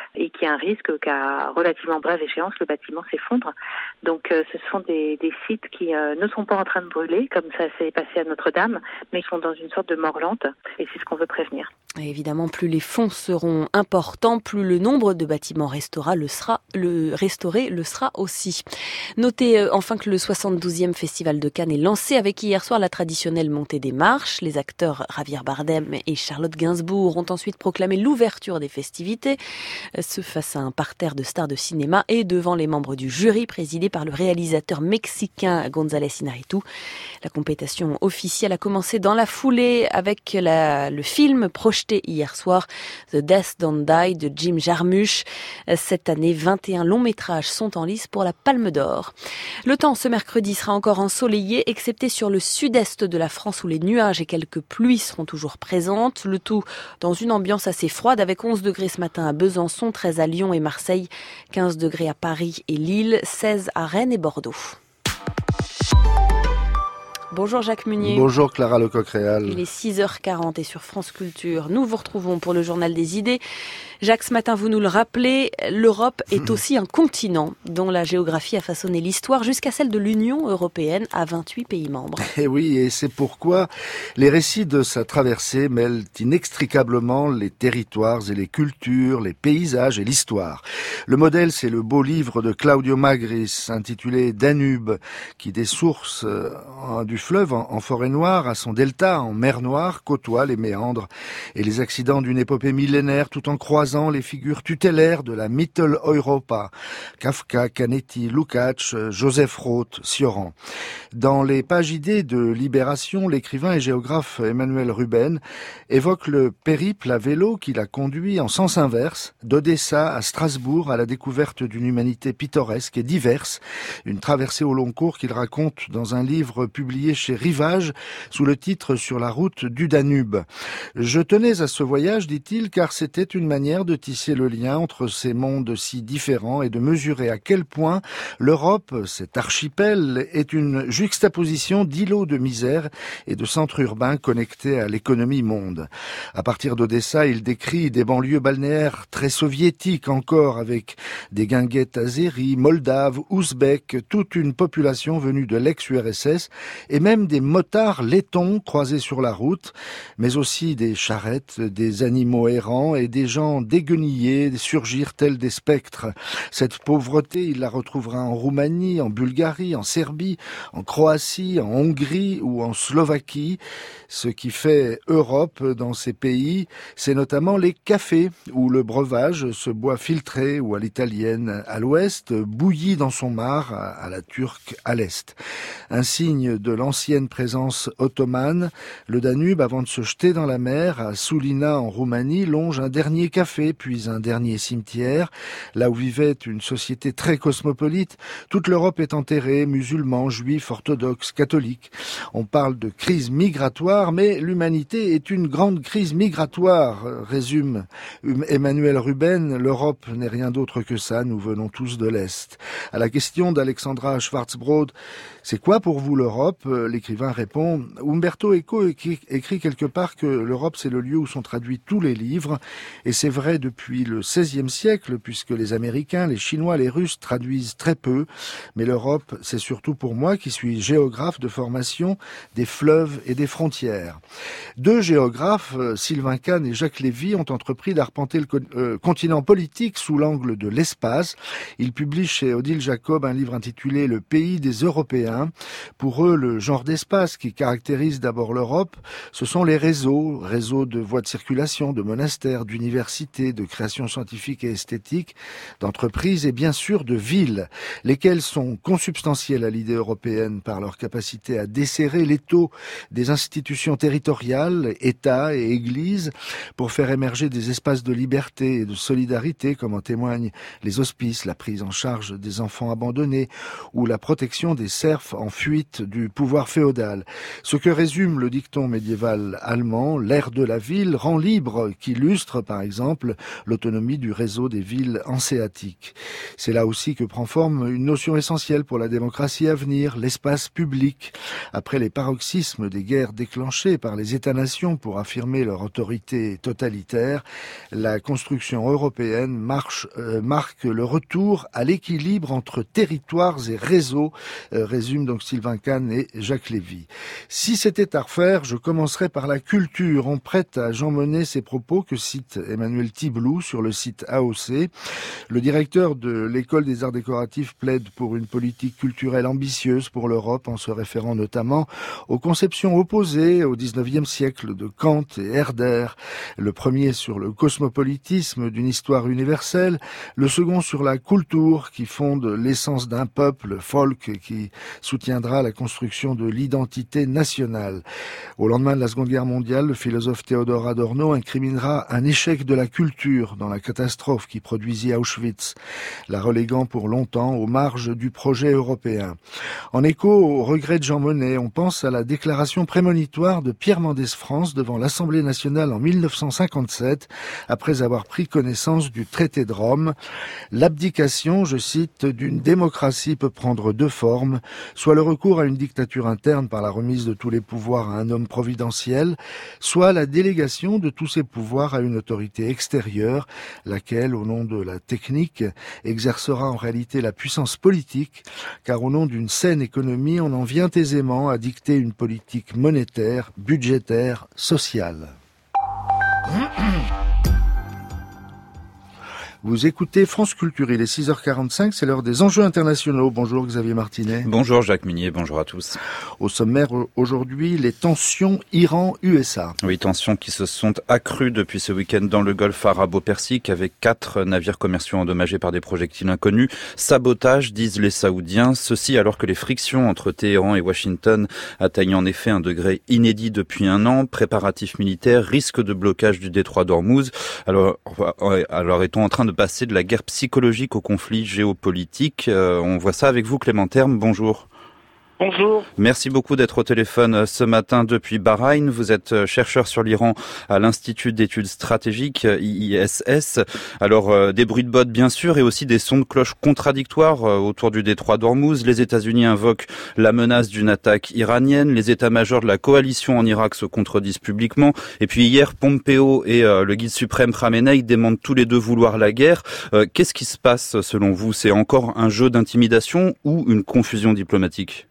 et qu'il y a un risque qu'à relativement brève échéance, le bâtiment s'effondre. Donc ce sont des sites qui ne sont pas en train de brûler, comme ça s'est passé à Notre-Dame, mais qui sont dans une sorte de mort lente, et c'est ce qu'on veut prévenir. Et évidemment, plus les fonds seront importants, plus le nombre de bâtiments restaurés le sera aussi. Notez enfin que le 72e Festival de Cannes est lancé avec hier soir la traditionnelle montée des marches. Les acteurs Javier Bardem et Charlotte Gainsbourg ont ensuite proclamé l'ouverture des festivités, ce face à un parterre de stars de cinéma et devant les membres du jury présidé par le réalisateur mexicain González Iñárritu. La compétition officielle a commencé dans la foulée avec le film projeté hier soir, The Death Don't Die de Jim Jarmusch. Cette année, 21 longs métrages sont en lice pour la Palme d'Or. Le temps ce mercredi sera encore ensoleillé, excepté sur le sud-est de la France où les nuages et quelques pluies seront toujours présentes. Le tout dans une ambiance assez froide avec 11 degrés ce matin à Besançon, 13 à Lyon et Marseille, 15 degrés à Paris et Lille, 16 à Rennes et Bordeaux. Bonjour Jacques Munier. Bonjour Clara Lecoq-Réal. Il est 6h40 et sur France Culture, nous vous retrouvons pour le Journal des idées. Jacques, ce matin, vous nous le rappelez, l'Europe est aussi un continent dont la géographie a façonné l'histoire jusqu'à celle de l'Union européenne à 28 pays membres. Et oui, et c'est pourquoi les récits de sa traversée mêlent inextricablement les territoires et les cultures, les paysages et l'histoire. Le modèle, c'est le beau livre de Claudio Magris intitulé Danube, qui des sources du fleuve en forêt noire à son delta en mer Noire côtoie les méandres et les accidents d'une épopée millénaire tout en croisant les figures tutélaires de la Mitteleuropa, Kafka, Canetti, Lukács, Joseph Roth, Cioran. Dans les pages idées de Libération, l'écrivain et géographe Emmanuel Ruben évoque le périple à vélo qu'il a conduit en sens inverse, d'Odessa à Strasbourg à la découverte d'une humanité pittoresque et diverse, une traversée au long cours qu'il raconte dans un livre publié chez Rivage sous le titre Sur la route du Danube. Je tenais à ce voyage, dit-il, car c'était une manière de tisser le lien entre ces mondes si différents et de mesurer à quel point l'Europe, cet archipel, est une juxtaposition d'îlots de misère et de centres urbains connectés à l'économie monde. À partir d'Odessa, il décrit des banlieues balnéaires très soviétiques encore, avec des guinguettes azéris, moldaves, ouzbeks, toute une population venue de l'ex-URSS et même des motards lettons croisés sur la route, mais aussi des charrettes, des animaux errants et des gens déguenillés surgir tels des spectres. Cette pauvreté, il la retrouvera en Roumanie, en Bulgarie, en Serbie, en Croatie, en Hongrie ou en Slovaquie. Ce qui fait Europe dans ces pays, c'est notamment les cafés où le breuvage se boit filtré ou à l'italienne à l'ouest, bouilli dans son mar à la turque à l'est. Un signe de l'ancienne présence ottomane, le Danube, avant de se jeter dans la mer, à Sulina en Roumanie, longe un dernier café, puis un dernier cimetière. Là où vivait une société très cosmopolite, toute l'Europe est enterrée, musulmans, juifs, orthodoxes, catholiques. On parle de crise migratoire, mais l'humanité est une grande crise migratoire, résume Emmanuel Ruben. L'Europe n'est rien d'autre que ça, nous venons tous de l'Est. À la question d'Alexandra Schwarzbrod, c'est quoi pour vous l'Europe ? L'écrivain répond, Umberto Eco écrit quelque part que l'Europe c'est le lieu où sont traduits tous les livres, et c'est vrai depuis le XVIe siècle, puisque les Américains, les Chinois, les Russes traduisent très peu, mais l'Europe c'est surtout pour moi, qui suis géographe de formation, des fleuves et des frontières. Deux géographes, Sylvain Kahn et Jacques Lévy, ont entrepris d'arpenter le continent politique sous l'angle de l'espace. Ils publient chez Odile Jacob un livre intitulé « Le pays des Européens ». Pour eux, le genre d'espace qui caractérise d'abord l'Europe, ce sont les réseaux de voies de circulation, de monastères, d'universités, de créations scientifiques et esthétiques, d'entreprises et bien sûr de villes, lesquelles sont consubstantielles à l'idée européenne par leur capacité à desserrer l'étau des institutions territoriales, États et Églises, pour faire émerger des espaces de liberté et de solidarité, comme en témoignent les hospices, la prise en charge des enfants abandonnés ou la protection des serfs en fuite du pouvoir féodal. Ce que résume le dicton médiéval allemand, l'air de la ville rend libre, qu'illustre par exemple exemple l'autonomie du réseau des villes hanséatiques. C'est là aussi que prend forme une notion essentielle pour la démocratie à venir, l'espace public. Après les paroxysmes des guerres déclenchées par les États-nations pour affirmer leur autorité totalitaire, la construction européenne marque le retour à l'équilibre entre territoires et réseaux, résument donc Sylvain Kahn et Jacques Lévy. Si c'était à refaire, je commencerai par la culture. On prête à Jean Monnet ces propos que cite Emmanuel Tiblou sur le site AOC. Le directeur de l'École des Arts Décoratifs plaide pour une politique culturelle ambitieuse pour l'Europe en se référant notamment aux conceptions opposées au XIXe siècle de Kant et Herder. Le premier sur le cosmopolitisme d'une histoire universelle, le second sur la Kultur qui fonde l'essence d'un peuple, folk, qui soutiendra la construction de l'identité nationale. Au lendemain de la Seconde Guerre mondiale, le philosophe Théodore Adorno incriminera un échec de la culture dans la catastrophe qui produisit Auschwitz, la reléguant pour longtemps aux marges du projet européen. En écho au regret de Jean Monnet, on pense à la déclaration prémonitoire de Pierre Mendès France devant l'Assemblée nationale en 1957, après avoir pris connaissance du traité de Rome. L'abdication, je cite, d'une démocratie peut prendre deux formes, soit le recours à une dictature interne par la remise de tous les pouvoirs à un homme providentiel, soit la délégation de tous ces pouvoirs à une autorité extérieure, laquelle, au nom de la technique, exercera en réalité la puissance politique, car au nom d'une saine économie, on en vient aisément à dicter une politique monétaire, budgétaire, sociale. Vous écoutez France Culture, il est 6h45, c'est l'heure des enjeux internationaux. Bonjour Xavier Martinet. Bonjour Jacques Munier, bonjour à tous. Au sommaire aujourd'hui, les tensions Iran-USA. Oui, tensions qui se sont accrues depuis ce week-end dans le golfe arabo-persique avec 4 navires commerciaux endommagés par des projectiles inconnus. Sabotage, disent les Saoudiens. Ceci alors que les frictions entre Téhéran et Washington atteignent en effet un degré inédit depuis un an. Préparatifs militaires, risque de blocage du détroit d'Ormuz. Alors est-on en train de passer de la guerre psychologique au conflit géopolitique. On voit ça avec vous, Clément Terme. Bonjour. Bonjour. Merci beaucoup d'être au téléphone ce matin depuis Bahreïn. Vous êtes chercheur sur l'Iran à l'Institut d'études stratégiques, IISS. Alors, des bruits de bottes bien sûr et aussi des sons de cloche contradictoires autour du détroit d'Ormuz. Les États-Unis invoquent la menace d'une attaque iranienne. Les états-majors de la coalition en Irak se contredisent publiquement. Et puis hier, Pompeo et le guide suprême Khamenei demandent tous les deux vouloir la guerre. Qu'est-ce qui se passe selon vous? C'est encore un jeu d'intimidation ou une confusion diplomatique?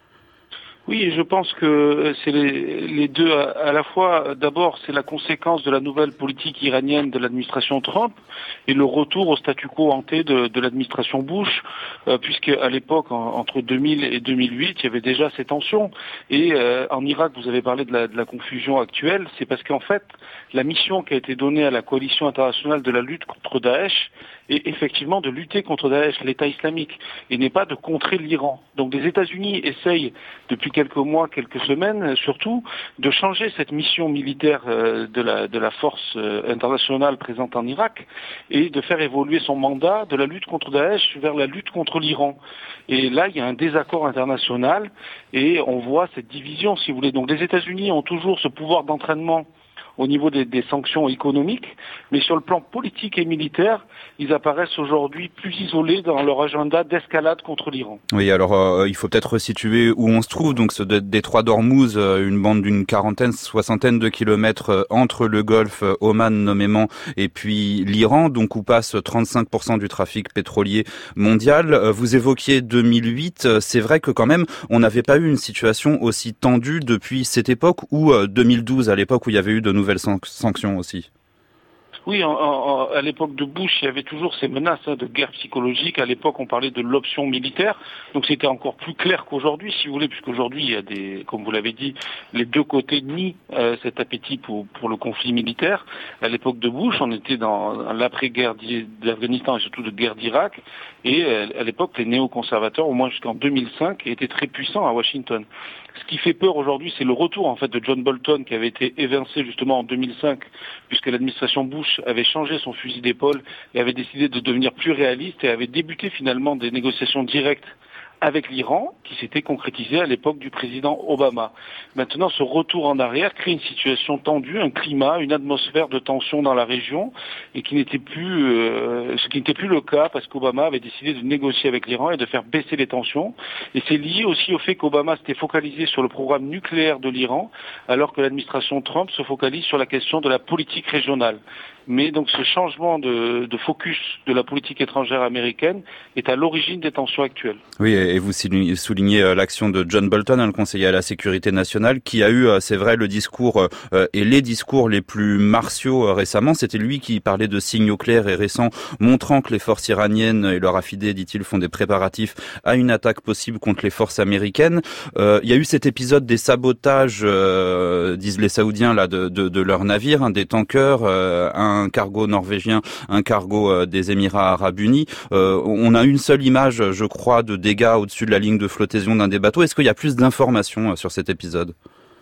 Oui, je pense que c'est les deux à la fois. D'abord, c'est la conséquence de la nouvelle politique iranienne de l'administration Trump et le retour au statu quo hanté de l'administration Bush, puisque à l'époque, entre 2000 et 2008, il y avait déjà ces tensions. Et en Irak, vous avez parlé de la confusion actuelle, c'est parce qu'en fait, la mission qui a été donnée à la coalition internationale de la lutte contre Daesh est effectivement de lutter contre Daesh, l'État islamique, et n'est pas de contrer l'Iran. Donc les États-Unis essayent depuis quelques mois, quelques semaines surtout, de changer cette mission militaire de la force internationale présente en Irak et de faire évoluer son mandat de la lutte contre Daesh vers la lutte contre l'Iran. Et là, il y a un désaccord international et on voit cette division, si vous voulez. Donc les États-Unis ont toujours ce pouvoir d'entraînement au niveau des sanctions économiques, mais sur le plan politique et militaire, ils apparaissent aujourd'hui plus isolés dans leur agenda d'escalade contre l'Iran. Oui, alors il faut peut-être resituer où on se trouve. Donc ce détroit d'Ormuz, une bande d'une soixantaine de kilomètres entre le Golfe, Oman nommément, et puis l'Iran, donc où passe 35% du trafic pétrolier mondial. Vous évoquiez 2008, c'est vrai que quand même, on n'avait pas eu une situation aussi tendue depuis cette époque ou 2012, à l'époque où il y avait eu de nouvelles sanctions aussi. Oui, à l'époque de Bush, il y avait toujours ces menaces de guerre psychologique. À l'époque, on parlait de l'option militaire. Donc c'était encore plus clair qu'aujourd'hui, si vous voulez, puisqu'aujourd'hui, il y a comme vous l'avez dit, les deux côtés nient cet appétit pour le conflit militaire. À l'époque de Bush, on était dans l'après-guerre d'Afghanistan et surtout de guerre d'Irak. Et à l'époque, les néoconservateurs, au moins jusqu'en 2005, étaient très puissants à Washington. Ce qui fait peur aujourd'hui, c'est le retour en fait de John Bolton qui avait été évincé justement en 2005, puisque l'administration Bush avait changé son fusil d'épaule et avait décidé de devenir plus réaliste et avait débuté finalement des négociations directes avec l'Iran, qui s'était concrétisé à l'époque du président Obama. Maintenant, ce retour en arrière crée une situation tendue, un climat, une atmosphère de tension dans la région, et ce qui n'était plus le cas parce qu'Obama avait décidé de négocier avec l'Iran et de faire baisser les tensions. Et c'est lié aussi au fait qu'Obama s'était focalisé sur le programme nucléaire de l'Iran, alors que l'administration Trump se focalise sur la question de la politique régionale. Mais donc ce changement de focus de la politique étrangère américaine est à l'origine des tensions actuelles. Oui, et vous soulignez l'action de John Bolton, le conseiller à la sécurité nationale, qui a eu, c'est vrai, le discours et les discours les plus martiaux récemment. C'était lui qui parlait de signaux clairs et récents, montrant que les forces iraniennes et leurs affidés, dit-il, font des préparatifs à une attaque possible contre les forces américaines. Il y a eu cet épisode des sabotages, disent les Saoudiens, là, de leurs navires, des tankers, un cargo norvégien, un cargo des Émirats arabes unis. On a une seule image, je crois, de dégâts au-dessus de la ligne de flottaison d'un des bateaux. Est-ce qu'il y a plus d'informations sur cet épisode ?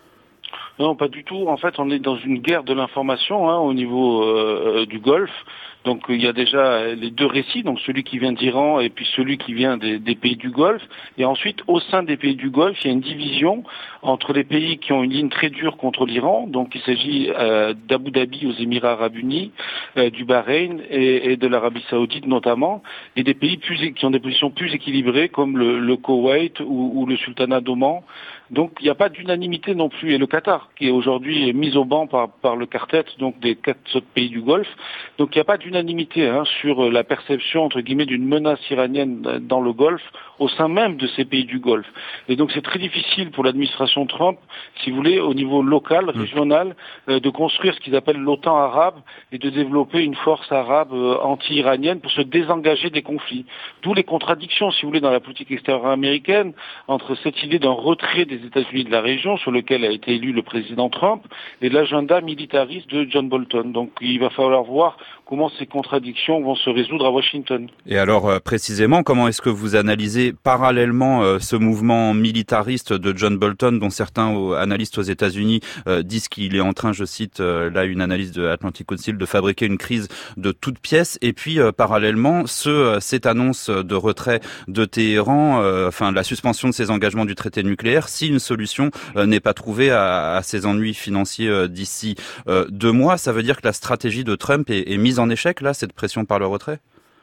Non, pas du tout. En fait, on est dans une guerre de l'information au niveau du Golfe. Donc il y a déjà les deux récits, donc celui qui vient d'Iran et puis celui qui vient des pays du Golfe. Et ensuite, au sein des pays du Golfe, il y a une division entre les pays qui ont une ligne très dure contre l'Iran. Donc il s'agit d'Abu Dhabi aux Émirats arabes unis, du Bahreïn et de l'Arabie saoudite notamment, et des pays qui ont des positions plus équilibrées comme le Koweït ou le Sultanat d'Oman. Donc il n'y a pas d'unanimité non plus. Et le Qatar, qui est aujourd'hui mis au banc par le quartet, donc des 4 autres pays du Golfe. Donc il n'y a pas d'unanimité sur la perception, entre guillemets, d'une menace iranienne dans le Golfe, au sein même de ces pays du Golfe. Et donc c'est très difficile pour l'administration Trump, si vous voulez, au niveau local, régional, de construire ce qu'ils appellent l'OTAN arabe et de développer une force arabe anti-iranienne pour se désengager des conflits. D'où les contradictions, si vous voulez, dans la politique extérieure américaine, entre cette idée d'un retrait des États-Unis de la région, sur lequel a été élu le président Trump, et l'agenda militariste de John Bolton. Donc il va falloir voir comment ces contradictions vont se résoudre à Washington. Et alors précisément, comment est-ce que vous analysez parallèlement ce mouvement militariste de John Bolton, dont certains analystes aux États-Unis disent qu'il est en train, je cite là une analyse de Atlantic Council, de fabriquer une crise de toutes pièces, et puis parallèlement cette annonce de retrait de Téhéran, la suspension de ses engagements du traité nucléaire, si une solution n'est pas trouvée à ces ennuis financiers d'ici 2 mois, ça veut dire que la stratégie de Trump est mise en échec, là, cette pression par le retrait ?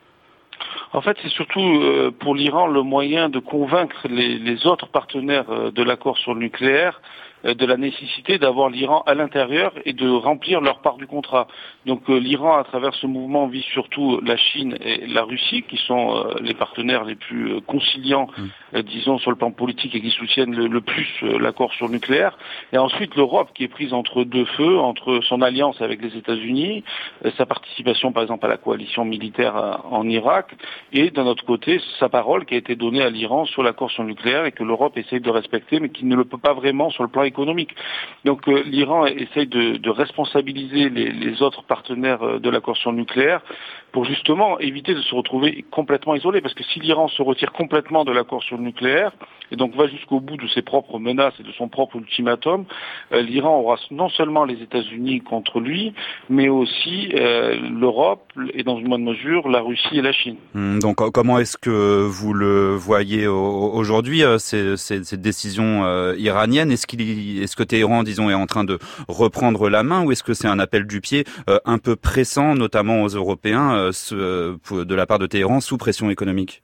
En fait, c'est surtout pour l'Iran le moyen de convaincre les autres partenaires de l'accord sur le nucléaire de la nécessité d'avoir l'Iran à l'intérieur et de remplir leur part du contrat. Donc l'Iran, à travers ce mouvement, vise surtout la Chine et la Russie, qui sont les partenaires les plus conciliants, disons, sur le plan politique et qui soutiennent le plus l'accord sur le nucléaire. Et ensuite l'Europe, qui est prise entre deux feux, entre son alliance avec les États-Unis, sa participation par exemple à la coalition militaire en Irak, et d'un autre côté sa parole qui a été donnée à l'Iran sur l'accord sur le nucléaire et que l'Europe essaye de respecter, mais qui ne le peut pas vraiment sur le plan économique. Donc l'Iran essaye de responsabiliser les autres partenaires de l'accord sur le nucléaire pour justement éviter de se retrouver complètement isolé, parce que si l'Iran se retire complètement de l'accord sur le nucléaire et donc va jusqu'au bout de ses propres menaces et de son propre ultimatum, l'Iran aura non seulement les États-Unis contre lui, mais aussi l'Europe et dans une moindre mesure la Russie et la Chine. Donc comment est-ce que vous le voyez aujourd'hui, ces décisions iraniennes? Est-ce que Téhéran, disons, est en train de reprendre la main, ou est-ce que c'est un appel du pied un peu pressant, notamment aux Européens, de la part de Téhéran, sous pression économique?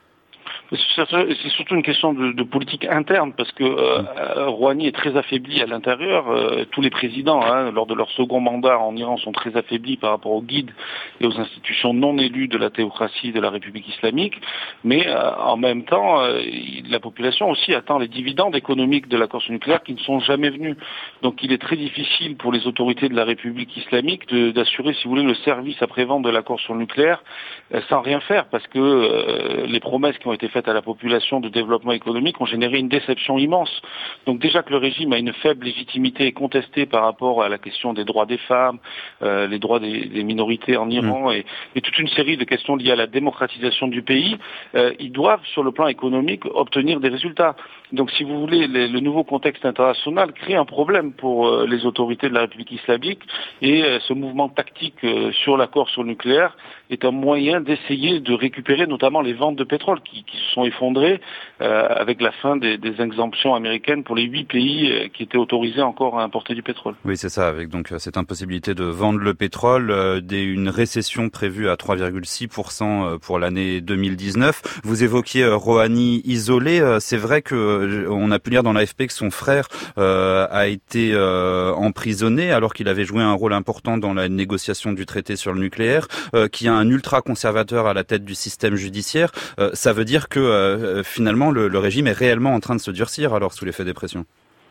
C'est surtout une question de politique interne, parce que Rouhani est très affaibli à l'intérieur. Tous les présidents, lors de leur second mandat en Iran, sont très affaiblis par rapport aux guides et aux institutions non élues de la théocratie de la République islamique. Mais en même temps, la population aussi attend les dividendes économiques de l'accord sur le nucléaire qui ne sont jamais venus. Donc il est très difficile pour les autorités de la République islamique d'assurer, si vous voulez, le service après-vente de l'accord sur le nucléaire sans rien faire, parce que les promesses qui ont été faites à la population de développement économique ont généré une déception immense. Donc déjà que le régime a une faible légitimité et contestée par rapport à la question des droits des femmes, les droits des minorités en Iran et toute une série de questions liées à la démocratisation du pays, ils doivent, sur le plan économique, obtenir des résultats. Donc si vous voulez, le nouveau contexte international crée un problème pour les autorités de la République islamique, et ce mouvement tactique sur l'accord sur le nucléaire est un moyen d'essayer de récupérer notamment les ventes de pétrole qui se sont effondrés avec la fin des exemptions américaines pour les 8 pays qui étaient autorisés encore à importer du pétrole. Oui, c'est ça, avec donc cette impossibilité de vendre le pétrole, une récession prévue à 3,6% pour l'année 2019. Vous évoquiez Rouhani isolé. C'est vrai que on a pu lire dans l'AFP que son frère a été emprisonné alors qu'il avait joué un rôle important dans la négociation du traité sur le nucléaire, qu'il y a un ultra-conservateur à la tête du système judiciaire. Ça veut dire que finalement le régime est réellement en train de se durcir alors sous l'effet des pressions.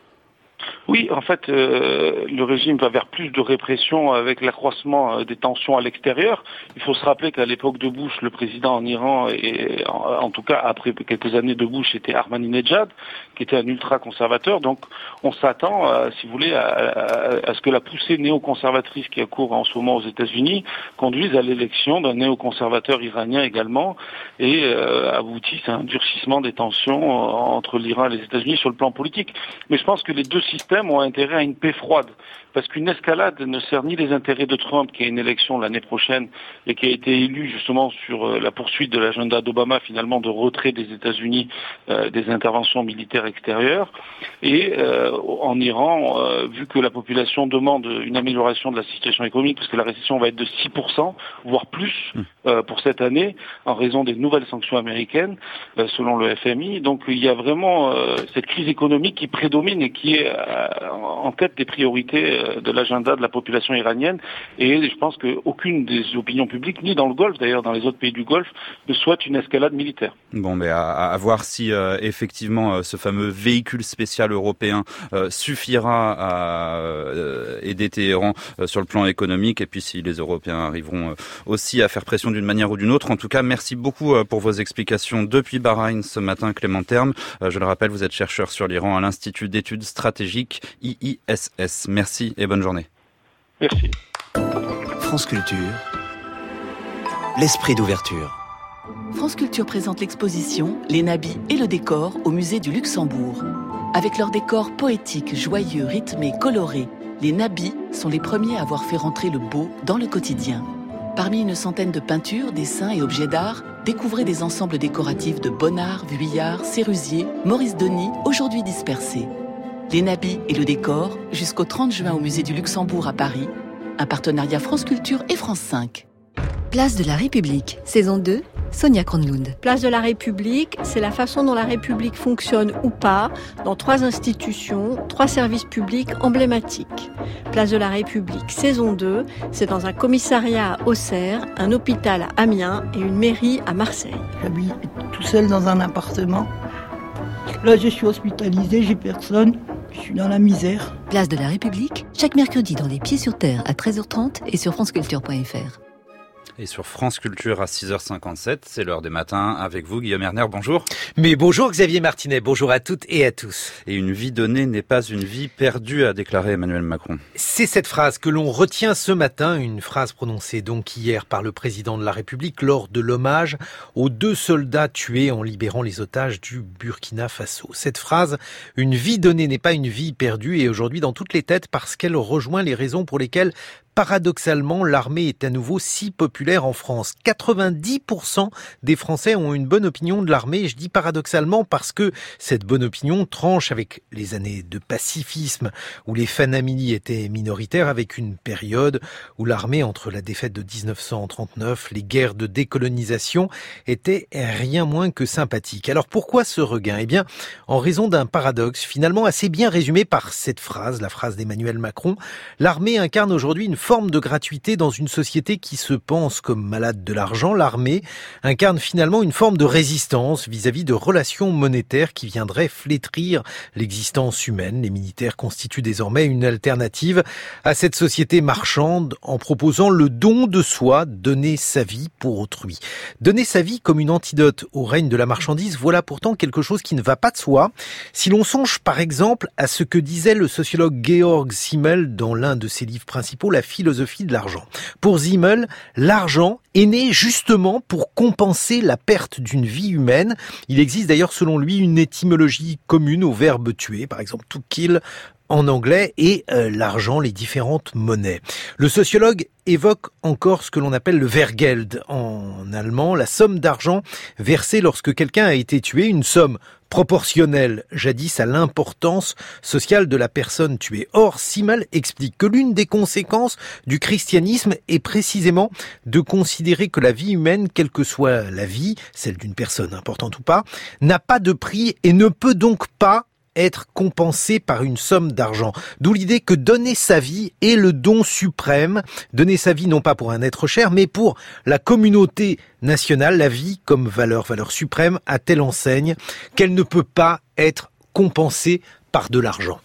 Oui, en fait, le régime va vers plus de répression avec l'accroissement des tensions à l'extérieur. Il faut se rappeler qu'à l'époque de Bush, le président en Iran, et en tout cas après quelques années de Bush, était Ahmadinejad, qui était un ultra-conservateur. Donc on s'attend, si vous voulez, à ce que la poussée néoconservatrice qui court en ce moment aux États-Unis conduise à l'élection d'un néoconservateur iranien également et aboutisse à un durcissement des tensions entre l'Iran et les États-Unis sur le plan politique. Mais je pense que les deux systèmes ont intérêt à une paix froide, parce qu'une escalade ne sert ni les intérêts de Trump, qui a une élection l'année prochaine et qui a été élu justement sur la poursuite de l'agenda d'Obama, finalement de retrait des États-Unis des interventions militaires extérieures, et en Iran, vu que la population demande une amélioration de la situation économique, parce que la récession va être de 6%, voire plus pour cette année, en raison des nouvelles sanctions américaines, selon le FMI. Donc il y a vraiment cette crise économique qui prédomine et qui est en tête des priorités de l'agenda de la population iranienne, et je pense qu'aucune des opinions publiques, ni dans le Golfe d'ailleurs, dans les autres pays du Golfe, ne souhaite une escalade militaire. Bon, mais à voir si effectivement ce fameux véhicule spécial européen suffira à aider Téhéran sur le plan économique, et puis si les Européens arriveront aussi à faire pression d'une manière ou d'une autre. En tout cas, merci beaucoup pour vos explications depuis Bahreïn ce matin, Clément Terme. Je le rappelle, vous êtes chercheur sur l'Iran à l'Institut d'études stratégiques IISS. Merci et bonne journée. Merci. France Culture, l'esprit d'ouverture. France Culture présente l'exposition Les Nabis et le décor au musée du Luxembourg. Avec leur décor poétique, joyeux, rythmé, coloré, les Nabis sont les premiers à avoir fait rentrer le beau dans le quotidien. Parmi une centaine de peintures, dessins et objets d'art, découvrez des ensembles décoratifs de Bonnard, Vuillard, Sérusier, Maurice Denis, aujourd'hui dispersés. Les Nabis et le décor, jusqu'au 30 juin au musée du Luxembourg à Paris, un partenariat France Culture et France 5. Place de la République, saison 2, Sonia Kronlund. Place de la République, c'est la façon dont la République fonctionne ou pas dans 3 institutions, 3 services publics emblématiques. Place de la République, saison 2, c'est dans un commissariat à Auxerre, un hôpital à Amiens et une mairie à Marseille. J'habite tout seul dans un appartement. Là, je suis hospitalisé, j'ai personne. Je suis dans la misère. Place de la République, chaque mercredi dans Les Pieds sur Terre à 13h30 et sur franceculture.fr. Et sur France Culture à 6h57, c'est l'heure des matins avec vous, Guillaume Erner, bonjour. Mais bonjour Xavier Martinet, bonjour à toutes et à tous. Et une vie donnée n'est pas une vie perdue, a déclaré Emmanuel Macron. C'est cette phrase que l'on retient ce matin, une phrase prononcée donc hier par le président de la République lors de l'hommage aux 2 soldats tués en libérant les otages du Burkina Faso. Cette phrase, une vie donnée n'est pas une vie perdue, est aujourd'hui dans toutes les têtes parce qu'elle rejoint les raisons pour lesquelles paradoxalement, l'armée est à nouveau si populaire en France. 90% des Français ont une bonne opinion de l'armée. Et je dis paradoxalement parce que cette bonne opinion tranche avec les années de pacifisme où les fanamilies étaient minoritaires, avec une période où l'armée, entre la défaite de 1939, les guerres de décolonisation, était rien moins que sympathique. Alors pourquoi ce regain ? Eh bien, en raison d'un paradoxe finalement assez bien résumé par cette phrase, la phrase d'Emmanuel Macron. L'armée incarne aujourd'hui une forme de gratuité dans une société qui se pense comme malade de l'argent. L'armée incarne finalement une forme de résistance vis-à-vis de relations monétaires qui viendraient flétrir l'existence humaine. Les militaires constituent désormais une alternative à cette société marchande en proposant le don de soi, donner sa vie pour autrui. Donner sa vie comme une antidote au règne de la marchandise, voilà pourtant quelque chose qui ne va pas de soi. Si l'on songe par exemple à ce que disait le sociologue Georg Simmel dans l'un de ses livres principaux, La philosophie de l'argent. Pour Simmel, l'argent est né justement pour compenser la perte d'une vie humaine. Il existe d'ailleurs selon lui une étymologie commune au verbe tuer. Par exemple, to kill en anglais et l'argent, les différentes monnaies. Le sociologue évoque encore ce que l'on appelle le Wehrgeld en allemand, la somme d'argent versée lorsque quelqu'un a été tué, une somme proportionnelle jadis à l'importance sociale de la personne tuée. Or, Simmel explique que l'une des conséquences du christianisme est précisément de considérer que la vie humaine, quelle que soit la vie, celle d'une personne importante ou pas, n'a pas de prix et ne peut donc pas être compensé par une somme d'argent. D'où l'idée que donner sa vie est le don suprême. Donner sa vie non pas pour un être cher, mais pour la communauté nationale. La vie comme valeur suprême à telle enseigne qu'elle ne peut pas être compensée par de l'argent.